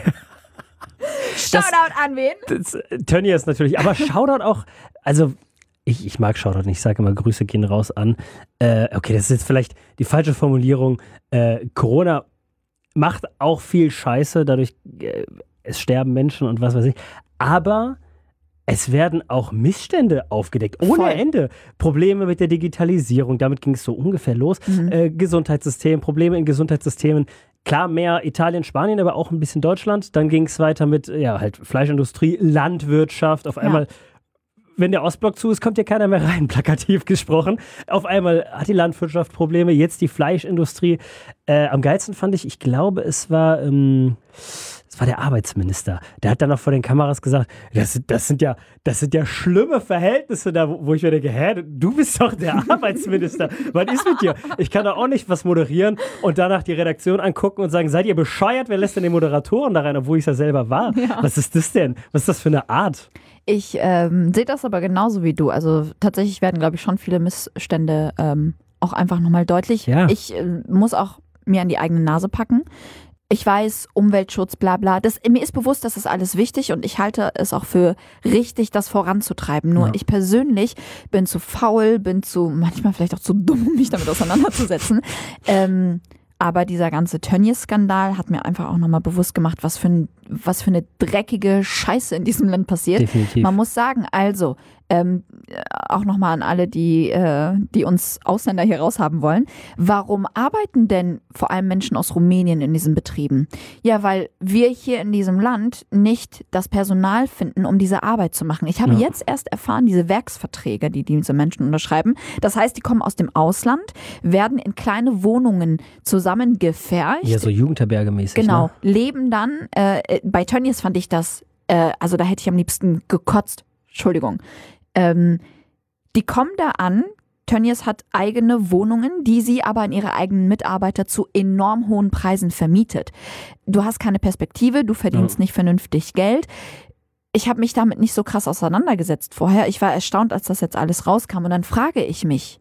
Shoutout an wen? Das, äh, Tönnies ist natürlich, aber Shoutout auch, also ich, ich mag Shoutout nicht, ich sage immer, Grüße gehen raus an. Äh, okay, das ist jetzt vielleicht die falsche Formulierung. Äh, Corona macht auch viel Scheiße, dadurch äh, es sterben Menschen und was weiß ich. Aber es werden auch Missstände aufgedeckt, ohne Voll. Ende. Probleme mit der Digitalisierung, damit ging es so ungefähr los. Mhm. Äh, Gesundheitssystem, Probleme in Gesundheitssystemen. Klar, mehr Italien, Spanien, aber auch ein bisschen Deutschland. Dann ging es weiter mit, ja, halt Fleischindustrie, Landwirtschaft. Auf einmal, wenn der Ostblock zu ist, kommt ja keiner mehr rein, plakativ gesprochen. Auf einmal hat die Landwirtschaft Probleme, jetzt die Fleischindustrie. Äh, am geilsten fand ich, ich glaube, es war, ähm, es war der Arbeitsminister. Der hat dann noch vor den Kameras gesagt, das, sind- das, sind, ja, das sind ja schlimme Verhältnisse da, wo wo ich mir denke, hä, du bist doch der Arbeitsminister. Was ist mit dir? Ich kann da auch nicht was moderieren und danach die Redaktion angucken und sagen, seid ihr bescheuert? Wer lässt denn die Moderatoren da rein, obwohl ich es ja selber war? Was ist das denn? Was ist das für eine Art? Ich ähm, sehe das aber genauso wie du. Also tatsächlich werden, glaube ich, schon viele Missstände ähm, auch einfach nochmal deutlich. Ja. Ich äh, muss auch mir an die eigene Nase packen. Ich weiß, Umweltschutz, bla bla. Das, mir ist bewusst, das ist alles wichtig und ich halte es auch für richtig, das voranzutreiben. Nur Ja. ich persönlich bin zu faul, bin zu, manchmal vielleicht auch zu dumm, um mich damit auseinanderzusetzen. ähm, aber dieser ganze Tönnies-Skandal hat mir einfach auch nochmal bewusst gemacht, was für, ein, was für eine dreckige Scheiße in diesem Land passiert. Definitiv. Man muss sagen, also, ähm, auch nochmal an alle, die, äh, die uns Ausländer hier raushaben wollen. Warum arbeiten denn vor allem Menschen aus Rumänien in diesen Betrieben? Ja, weil wir hier in diesem Land nicht das Personal finden, um diese Arbeit zu machen. Ich habe Ja. jetzt erst erfahren, diese Werksverträge, die diese Menschen unterschreiben. Das heißt, die kommen aus dem Ausland, werden in kleine Wohnungen zusammengefercht. Ja, so Jugendherberge-mäßig. Genau, Ne? leben dann, äh, bei Tönnies fand ich das, äh, also da hätte ich am liebsten gekotzt, Entschuldigung. Ähm, die kommen da an, Tönnies hat eigene Wohnungen, die sie aber an ihre eigenen Mitarbeiter zu enorm hohen Preisen vermietet. Du hast keine Perspektive, du verdienst Ja. nicht vernünftig Geld. Ich habe mich damit nicht so krass auseinandergesetzt vorher. Ich war erstaunt, als das jetzt alles rauskam und dann frage ich mich,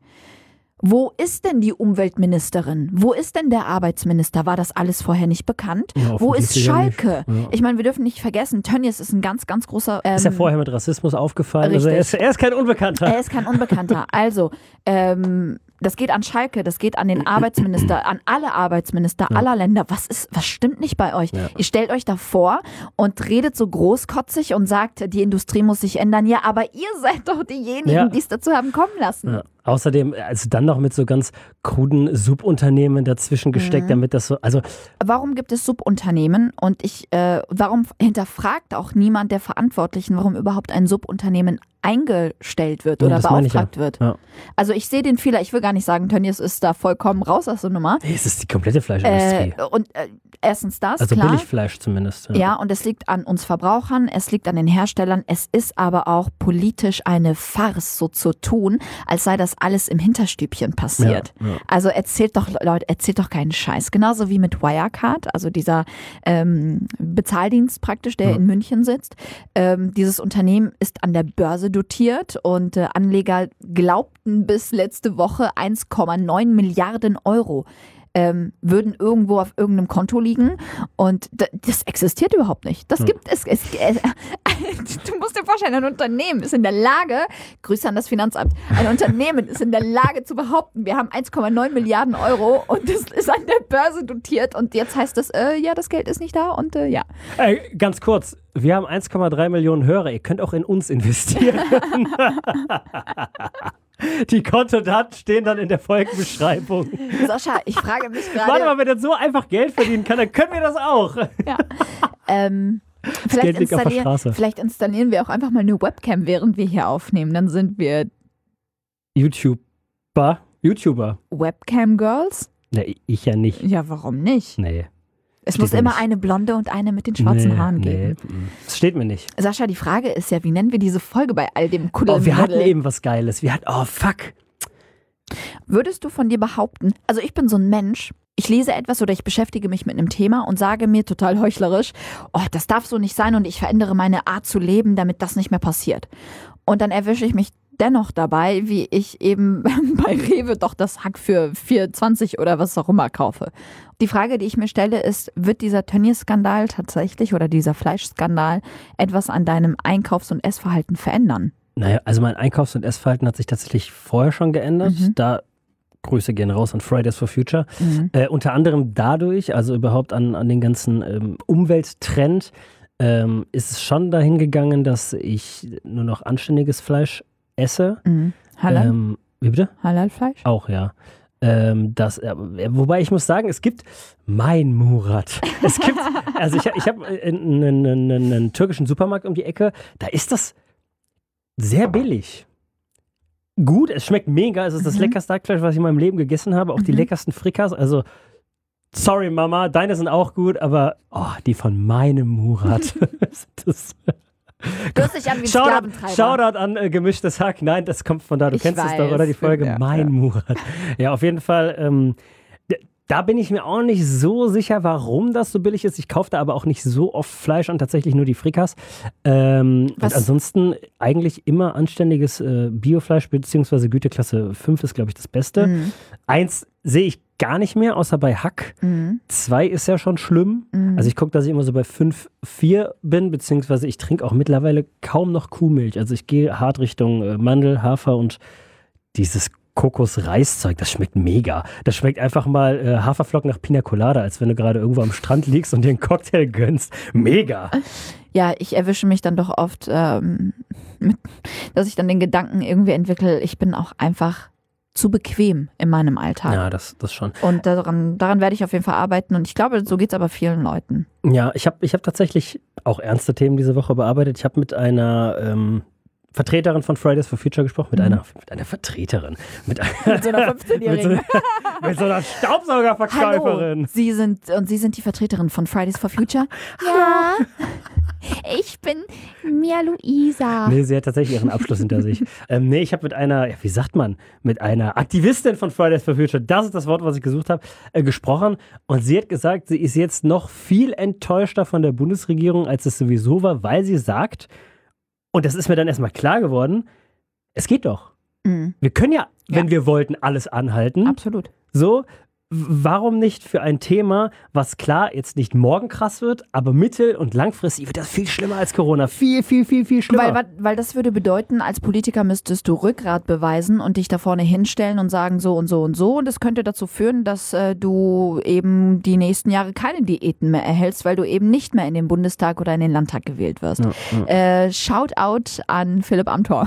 wo ist denn die Umweltministerin? Wo ist denn der Arbeitsminister? War das alles vorher nicht bekannt? Ja, Wo ist offensichtlich ja nicht. Schalke? Ja. Ich meine, wir dürfen nicht vergessen, Tönnies ist ein ganz, ganz großer... Ähm, Ist ja vorher mit Rassismus aufgefallen. Also er, ist, Richtig. er ist kein Unbekannter. Er ist kein Unbekannter. Also, ähm, das geht an Schalke, das geht an den Arbeitsminister, an alle Arbeitsminister Ja. aller Länder. Was ist, was stimmt nicht bei euch? Ja. Ihr stellt euch da vor und redet so großkotzig und sagt, die Industrie muss sich ändern. Ja, aber ihr seid doch diejenigen, Ja. die es dazu haben kommen lassen. Ja. Außerdem, also dann noch mit so ganz kruden Subunternehmen dazwischen gesteckt, Mhm. damit das so, also Warum gibt es Subunternehmen und ich, äh, warum hinterfragt auch niemand der Verantwortlichen, warum überhaupt ein Subunternehmen eingestellt wird Ja, oder das meine ich ja. beauftragt wird? Ja. Also ich sehe den Fehler, ich will gar nicht sagen, Tönnies ist da vollkommen raus aus der Nummer. nee, es ist die komplette Fleischindustrie. Äh, und äh, erstens das, also klar. Billigfleisch zumindest. Ja, und es liegt an uns Verbrauchern, es liegt an den Herstellern, es ist aber auch politisch eine Farce, so zu tun, als sei das alles im Hinterstübchen passiert. Ja, ja. Also erzählt doch, Leute, erzählt doch keinen Scheiß. Genauso wie mit Wirecard, also dieser ähm, Bezahldienst praktisch, der Ja. in München sitzt. Ähm, dieses Unternehmen ist an der Börse Börse dotiert und äh, Anleger glaubten bis letzte Woche eins Komma neun Milliarden Euro ähm, würden irgendwo auf irgendeinem Konto liegen und d- das existiert überhaupt nicht. Das Ja. gibt es. es äh, du musst dir vorstellen, ein Unternehmen ist in der Lage, Grüße an das Finanzamt, ein Unternehmen ist in der Lage zu behaupten, wir haben eins Komma neun Milliarden Euro und es ist an der Börse dotiert und jetzt heißt es, äh, ja, das Geld ist nicht da und äh, ja. Ey, ganz kurz, wir haben eins Komma drei Millionen Hörer, ihr könnt auch in uns investieren. Die Kontodaten stehen dann in der Folgenbeschreibung. Sascha, ich frage mich Warte mal, gerade. wenn er so einfach Geld verdienen kann, dann können wir das auch. Ja. Ähm, vielleicht, Geld liegt auf der installieren, Straße. vielleicht installieren wir auch einfach mal eine Webcam, während wir hier aufnehmen. Dann sind wir YouTuber. YouTuber. Webcam-Girls. Ne, ich ja nicht. Ja, warum nicht? Nee. Es Steht muss mir immer nicht. eine blonde und eine mit den schwarzen nee, Haaren nee. geben. Das steht mir nicht. Sascha, die Frage ist ja, wie nennen wir diese Folge bei all dem Oh, Kuddelmuddel? wir hatten eben was Geiles. Wir hatten, oh fuck. Würdest du von dir behaupten, also ich bin so ein Mensch, ich lese etwas oder ich beschäftige mich mit einem Thema und sage mir total heuchlerisch, oh, das darf so nicht sein und ich verändere meine Art zu leben, damit das nicht mehr passiert. Und dann erwische ich mich dennoch dabei, wie ich eben bei Rewe doch das Hack für vier zwanzig oder was auch immer kaufe. Die Frage, die ich mir stelle, ist, wird dieser Tönnies-Skandal tatsächlich oder dieser Fleischskandal etwas an deinem Einkaufs- und Essverhalten verändern? Naja, also mein Einkaufs- und Essverhalten hat sich tatsächlich vorher schon geändert. Mhm. Da Grüße gehen raus an Fridays for Future. Mhm. Äh, unter anderem dadurch, also überhaupt an, an den ganzen ähm, Umwelttrend, ähm, ist es schon dahin gegangen, dass ich nur noch anständiges Fleisch esse. Mhm. Halal? Ähm, wie bitte? Halalfleisch? Auch, ja. Ähm, das, äh, wobei ich muss sagen, es gibt mein Murat. Es gibt, also ich, ich habe einen, einen, einen, einen türkischen Supermarkt um die Ecke, da ist das sehr billig. Gut, es schmeckt mega, es ist das Mhm. leckerste Hackfleisch, was ich in meinem Leben gegessen habe, auch die Mhm. leckersten Frikas, also sorry Mama, deine sind auch gut, aber oh, die von meinem Murat. das, Du hörst dich an wie ein Shoutout, Sklaventreiber. Shoutout an äh, gemischtes Hack. Nein, das kommt von da. Du Ich kennst es doch, weiß. oder? Die Folge Ja, Mein ja. Murat. Ja, auf jeden Fall. Ähm, d- da bin ich mir auch nicht so sicher, warum das so billig ist. Ich kaufe da aber auch nicht so oft Fleisch an, tatsächlich nur die Frikas. Ähm, und Was- ansonsten eigentlich immer anständiges äh, Biofleisch, beziehungsweise Güteklasse fünf ist, glaube ich, das Beste. Mhm. Eins sehe ich gar nicht mehr, außer bei Hack. Mhm. Zwei ist ja schon schlimm. Mhm. Also ich gucke, dass ich immer so bei fünf, vier bin, beziehungsweise ich trinke auch mittlerweile kaum noch Kuhmilch. Also ich gehe hart Richtung äh, Mandel, Hafer und dieses Kokos-Reiszeug, das schmeckt mega. Das schmeckt einfach mal äh, Haferflocken nach Pina Colada, als wenn du gerade irgendwo am Strand liegst und dir einen Cocktail gönnst. Mega. Ja, ich erwische mich dann doch oft, ähm, mit, dass ich dann den Gedanken irgendwie entwickle, ich bin auch einfach zu bequem in meinem Alltag. Ja, das, das schon. Und daran, daran werde ich auf jeden Fall arbeiten. Und ich glaube, so geht es aber vielen Leuten. Ja, ich habe ich hab tatsächlich auch ernste Themen diese Woche bearbeitet. Ich habe mit einer ähm, Vertreterin von Fridays for Future gesprochen, mit, Mhm. einer, mit einer Vertreterin, mit, einer- Mit so einer mit, so, fünfzehnjährigen. mit so einer Staubsaugerverkäuferin. Hallo, Sie sind, und Sie sind die Vertreterin von Fridays for Future? Ja, ich bin Mia Luisa. Nee, sie hat tatsächlich ihren Abschluss hinter sich. Ähm, nee, ich habe mit einer, ja, wie sagt man, mit einer Aktivistin von Fridays for Future, das ist das Wort, was ich gesucht habe, äh, gesprochen. Und sie hat gesagt, sie ist jetzt noch viel enttäuschter von der Bundesregierung, als es sowieso war, weil sie sagt, und das ist mir dann erstmal klar geworden, es geht doch. Mhm, Wir können ja, wenn Ja. wir wollten, alles anhalten. absolut. So, w- warum nicht für ein Thema, was klar jetzt nicht morgen krass wird, aber mittel- und langfristig wird das viel schlimmer als Corona. Viel, viel, viel, viel schlimmer. Weil, weil, weil das würde bedeuten, als Politiker müsstest du Rückgrat beweisen und dich da vorne hinstellen und sagen so und so und so. Und das könnte dazu führen, dass äh, du eben die nächsten Jahre keine Diäten mehr erhältst, weil du eben nicht mehr in den Bundestag oder in den Landtag gewählt wirst. Ja, ja. Äh, Shoutout an Philipp Amthor.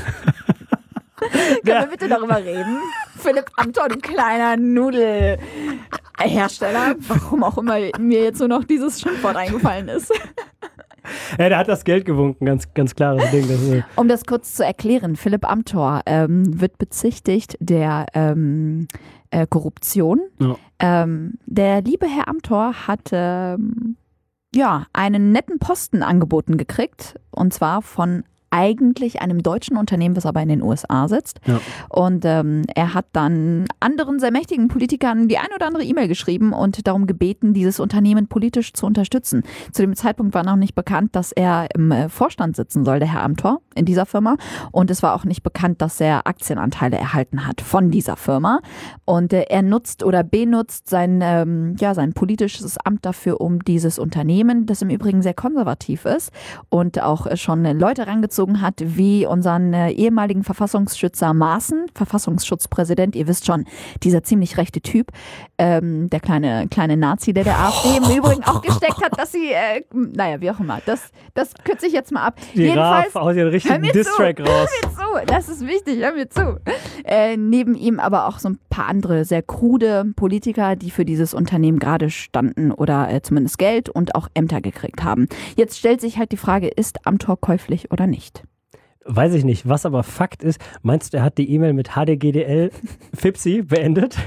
Können wir bitte darüber reden? Philipp Amthor, du kleiner Nudelhersteller. Warum auch immer mir jetzt nur noch dieses Schimpfwort eingefallen ist. Ja, der hat das Geld gewunken, ganz, ganz klares Ding. Das ist, Um das kurz zu erklären, Philipp Amthor ähm, wird bezichtigt der ähm, äh, Korruption. ja. Ähm, der liebe Herr Amthor hat ähm, ja, einen netten Posten angeboten gekriegt, und zwar von eigentlich einem deutschen Unternehmen, was aber in den U S A sitzt. Ja. Und ähm, er hat dann anderen sehr mächtigen Politikern die ein oder andere E-Mail geschrieben und darum gebeten, dieses Unternehmen politisch zu unterstützen. Zu dem Zeitpunkt war noch nicht bekannt, dass er im äh, Vorstand sitzen soll, der Herr Amthor, in dieser Firma. Und es war auch nicht bekannt, dass er Aktienanteile erhalten hat von dieser Firma. Und äh, er nutzt oder benutzt sein, ähm, ja, sein politisches Amt dafür, um dieses Unternehmen, das im Übrigen sehr konservativ ist und auch äh, schon äh, Leute rangezogen hat, wie unseren äh, ehemaligen Verfassungsschützer Maaßen, Verfassungsschutzpräsident, ihr wisst schon, dieser ziemlich rechte Typ, ähm, der kleine, kleine Nazi, der der AfD im Übrigen auch gesteckt hat, dass sie, äh, naja, wie auch immer, das, das kürze ich jetzt mal ab. Die Jedenfalls, Raf haut den richtigen Distrack raus. Hör mir zu, das ist wichtig, hör mir zu. Äh, neben ihm aber auch so ein paar andere sehr krude Politiker, die für dieses Unternehmen gerade standen oder äh, zumindest Geld und auch Ämter gekriegt haben. Jetzt stellt sich halt die Frage, ist Amthor käuflich oder nicht? Weiß ich nicht. Was aber Fakt ist, meinst du, er hat die E-Mail mit H D G D L Fipsi beendet?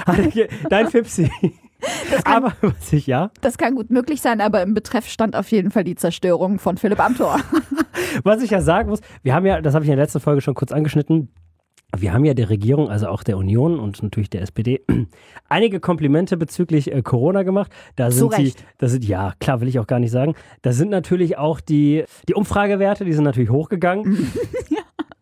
Dein Fipsi. Kann, aber was ich, ja. Das kann gut möglich sein, aber im Betreff stand auf jeden Fall die Zerstörung von Philipp Amthor. Was ich ja sagen muss, wir haben ja, das habe ich in der letzten Folge schon kurz angeschnitten, wir haben ja der Regierung, also auch der Union und natürlich der S P D, einige Komplimente bezüglich äh, Corona gemacht. Da sind Zu Recht. die, das sind, ja, klar, will ich auch gar nicht sagen. Da sind natürlich auch die, die Umfragewerte, die sind natürlich hochgegangen. Ja.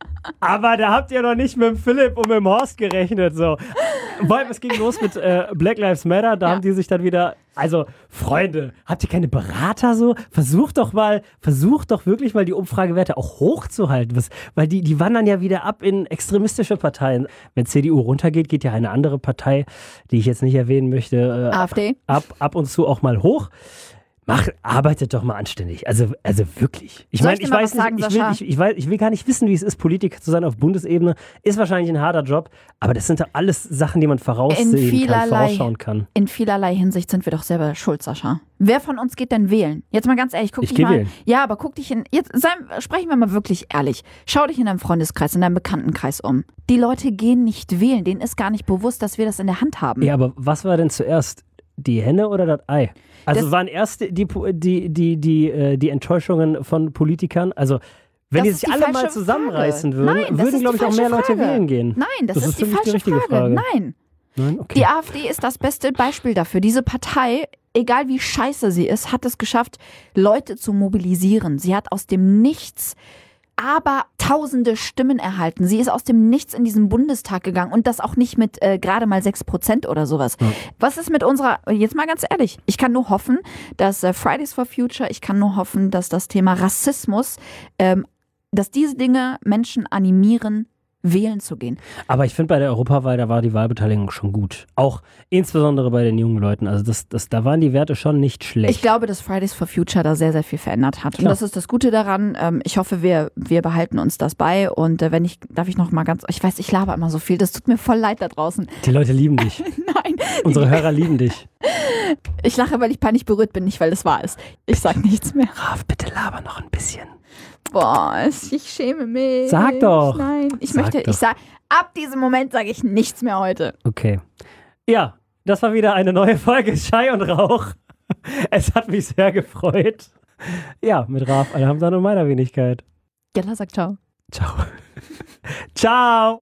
Aber da habt ihr noch nicht mit dem Philipp und mit dem Horst gerechnet. So. Weil es ging los mit äh, Black Lives Matter, da Ja. haben die sich dann wieder, also Freunde, habt ihr keine Berater so? Versucht doch mal, versucht doch wirklich mal die Umfragewerte auch hochzuhalten, was, weil die, die wandern ja wieder ab in extremistische Parteien. Wenn C D U runtergeht, geht ja eine andere Partei, die ich jetzt nicht erwähnen möchte, äh, AfD. ab, ab und zu auch mal hoch. Mach, arbeitet doch mal anständig. Also, also wirklich. Ich Soll meine, ich dir ich mal weiß was sagen, nicht, ich will, Sascha? ich, ich, weiß, ich will gar nicht wissen, wie es ist, Politiker zu sein auf Bundesebene. Ist wahrscheinlich ein harter Job, aber das sind doch alles Sachen, die man voraussehen In kann, vielerlei- vorausschauen kann. In vielerlei Hinsicht sind wir doch selber schuld, Sascha. Wer von uns geht denn wählen? Jetzt mal ganz ehrlich, guck Ich dich geh mal. wählen. Ja, aber guck dich in. Jetzt sei, sprechen wir mal wirklich ehrlich. Schau dich in deinem Freundeskreis, in deinem Bekanntenkreis um. Die Leute gehen nicht wählen. Denen ist gar nicht bewusst, dass wir das in der Hand haben. Ja, aber was war denn zuerst? Die Henne oder das Ei? Also Das- waren erst die, die, die, die, die, äh, die Enttäuschungen von Politikern? Also, wenn Das die ist sich die alle falsche mal zusammenreißen Frage. würden, Nein, das würden, ist glaube die ich, auch mehr falsche Leute Frage. wählen gehen. Nein, das, Das ist, ist die für mich die falsche richtige Frage. Frage. Nein. Nein, okay. Die AfD ist das beste Beispiel dafür. Diese Partei, egal wie scheiße sie ist, hat es geschafft, Leute zu mobilisieren. Sie hat aus dem Nichts aber tausende Stimmen erhalten. Sie ist aus dem Nichts in diesen Bundestag gegangen und das auch nicht mit äh, gerade mal sechs Prozent oder sowas. Ja. Was ist mit unserer, jetzt mal ganz ehrlich, ich kann nur hoffen, dass äh, Fridays for Future, ich kann nur hoffen, dass das Thema Rassismus, ähm, dass diese Dinge Menschen animieren, wählen zu gehen. Aber ich finde, bei der Europawahl, da war die Wahlbeteiligung schon gut. Auch insbesondere bei den jungen Leuten. Also das, das, da waren die Werte schon nicht schlecht. Ich glaube, dass Fridays for Future da sehr, sehr viel verändert hat. Und Klar. das ist das Gute daran. Ähm, ich hoffe, wir, wir behalten uns das bei. Und äh, wenn ich, darf ich noch mal ganz, ich weiß, ich laber immer so viel. Das tut mir voll leid da draußen. Die Leute lieben dich. Nein, Unsere Hörer lieben dich. ich lache, weil ich peinlich berührt bin, nicht weil es wahr ist. Ich sag nichts mehr. Raf, bitte laber noch ein bisschen. Boah, es- ich schäme mich. Sag doch. Nein, ich Sag möchte, doch. ich sag, ab diesem Moment sage ich nichts mehr heute. Okay. Ja, das war wieder eine neue Folge Schei und Rauch. Es hat mich sehr gefreut. Ja, mit Raf, Alhamdulillah und meiner Wenigkeit. Jalla sagt ciao. Ciao. Ciao.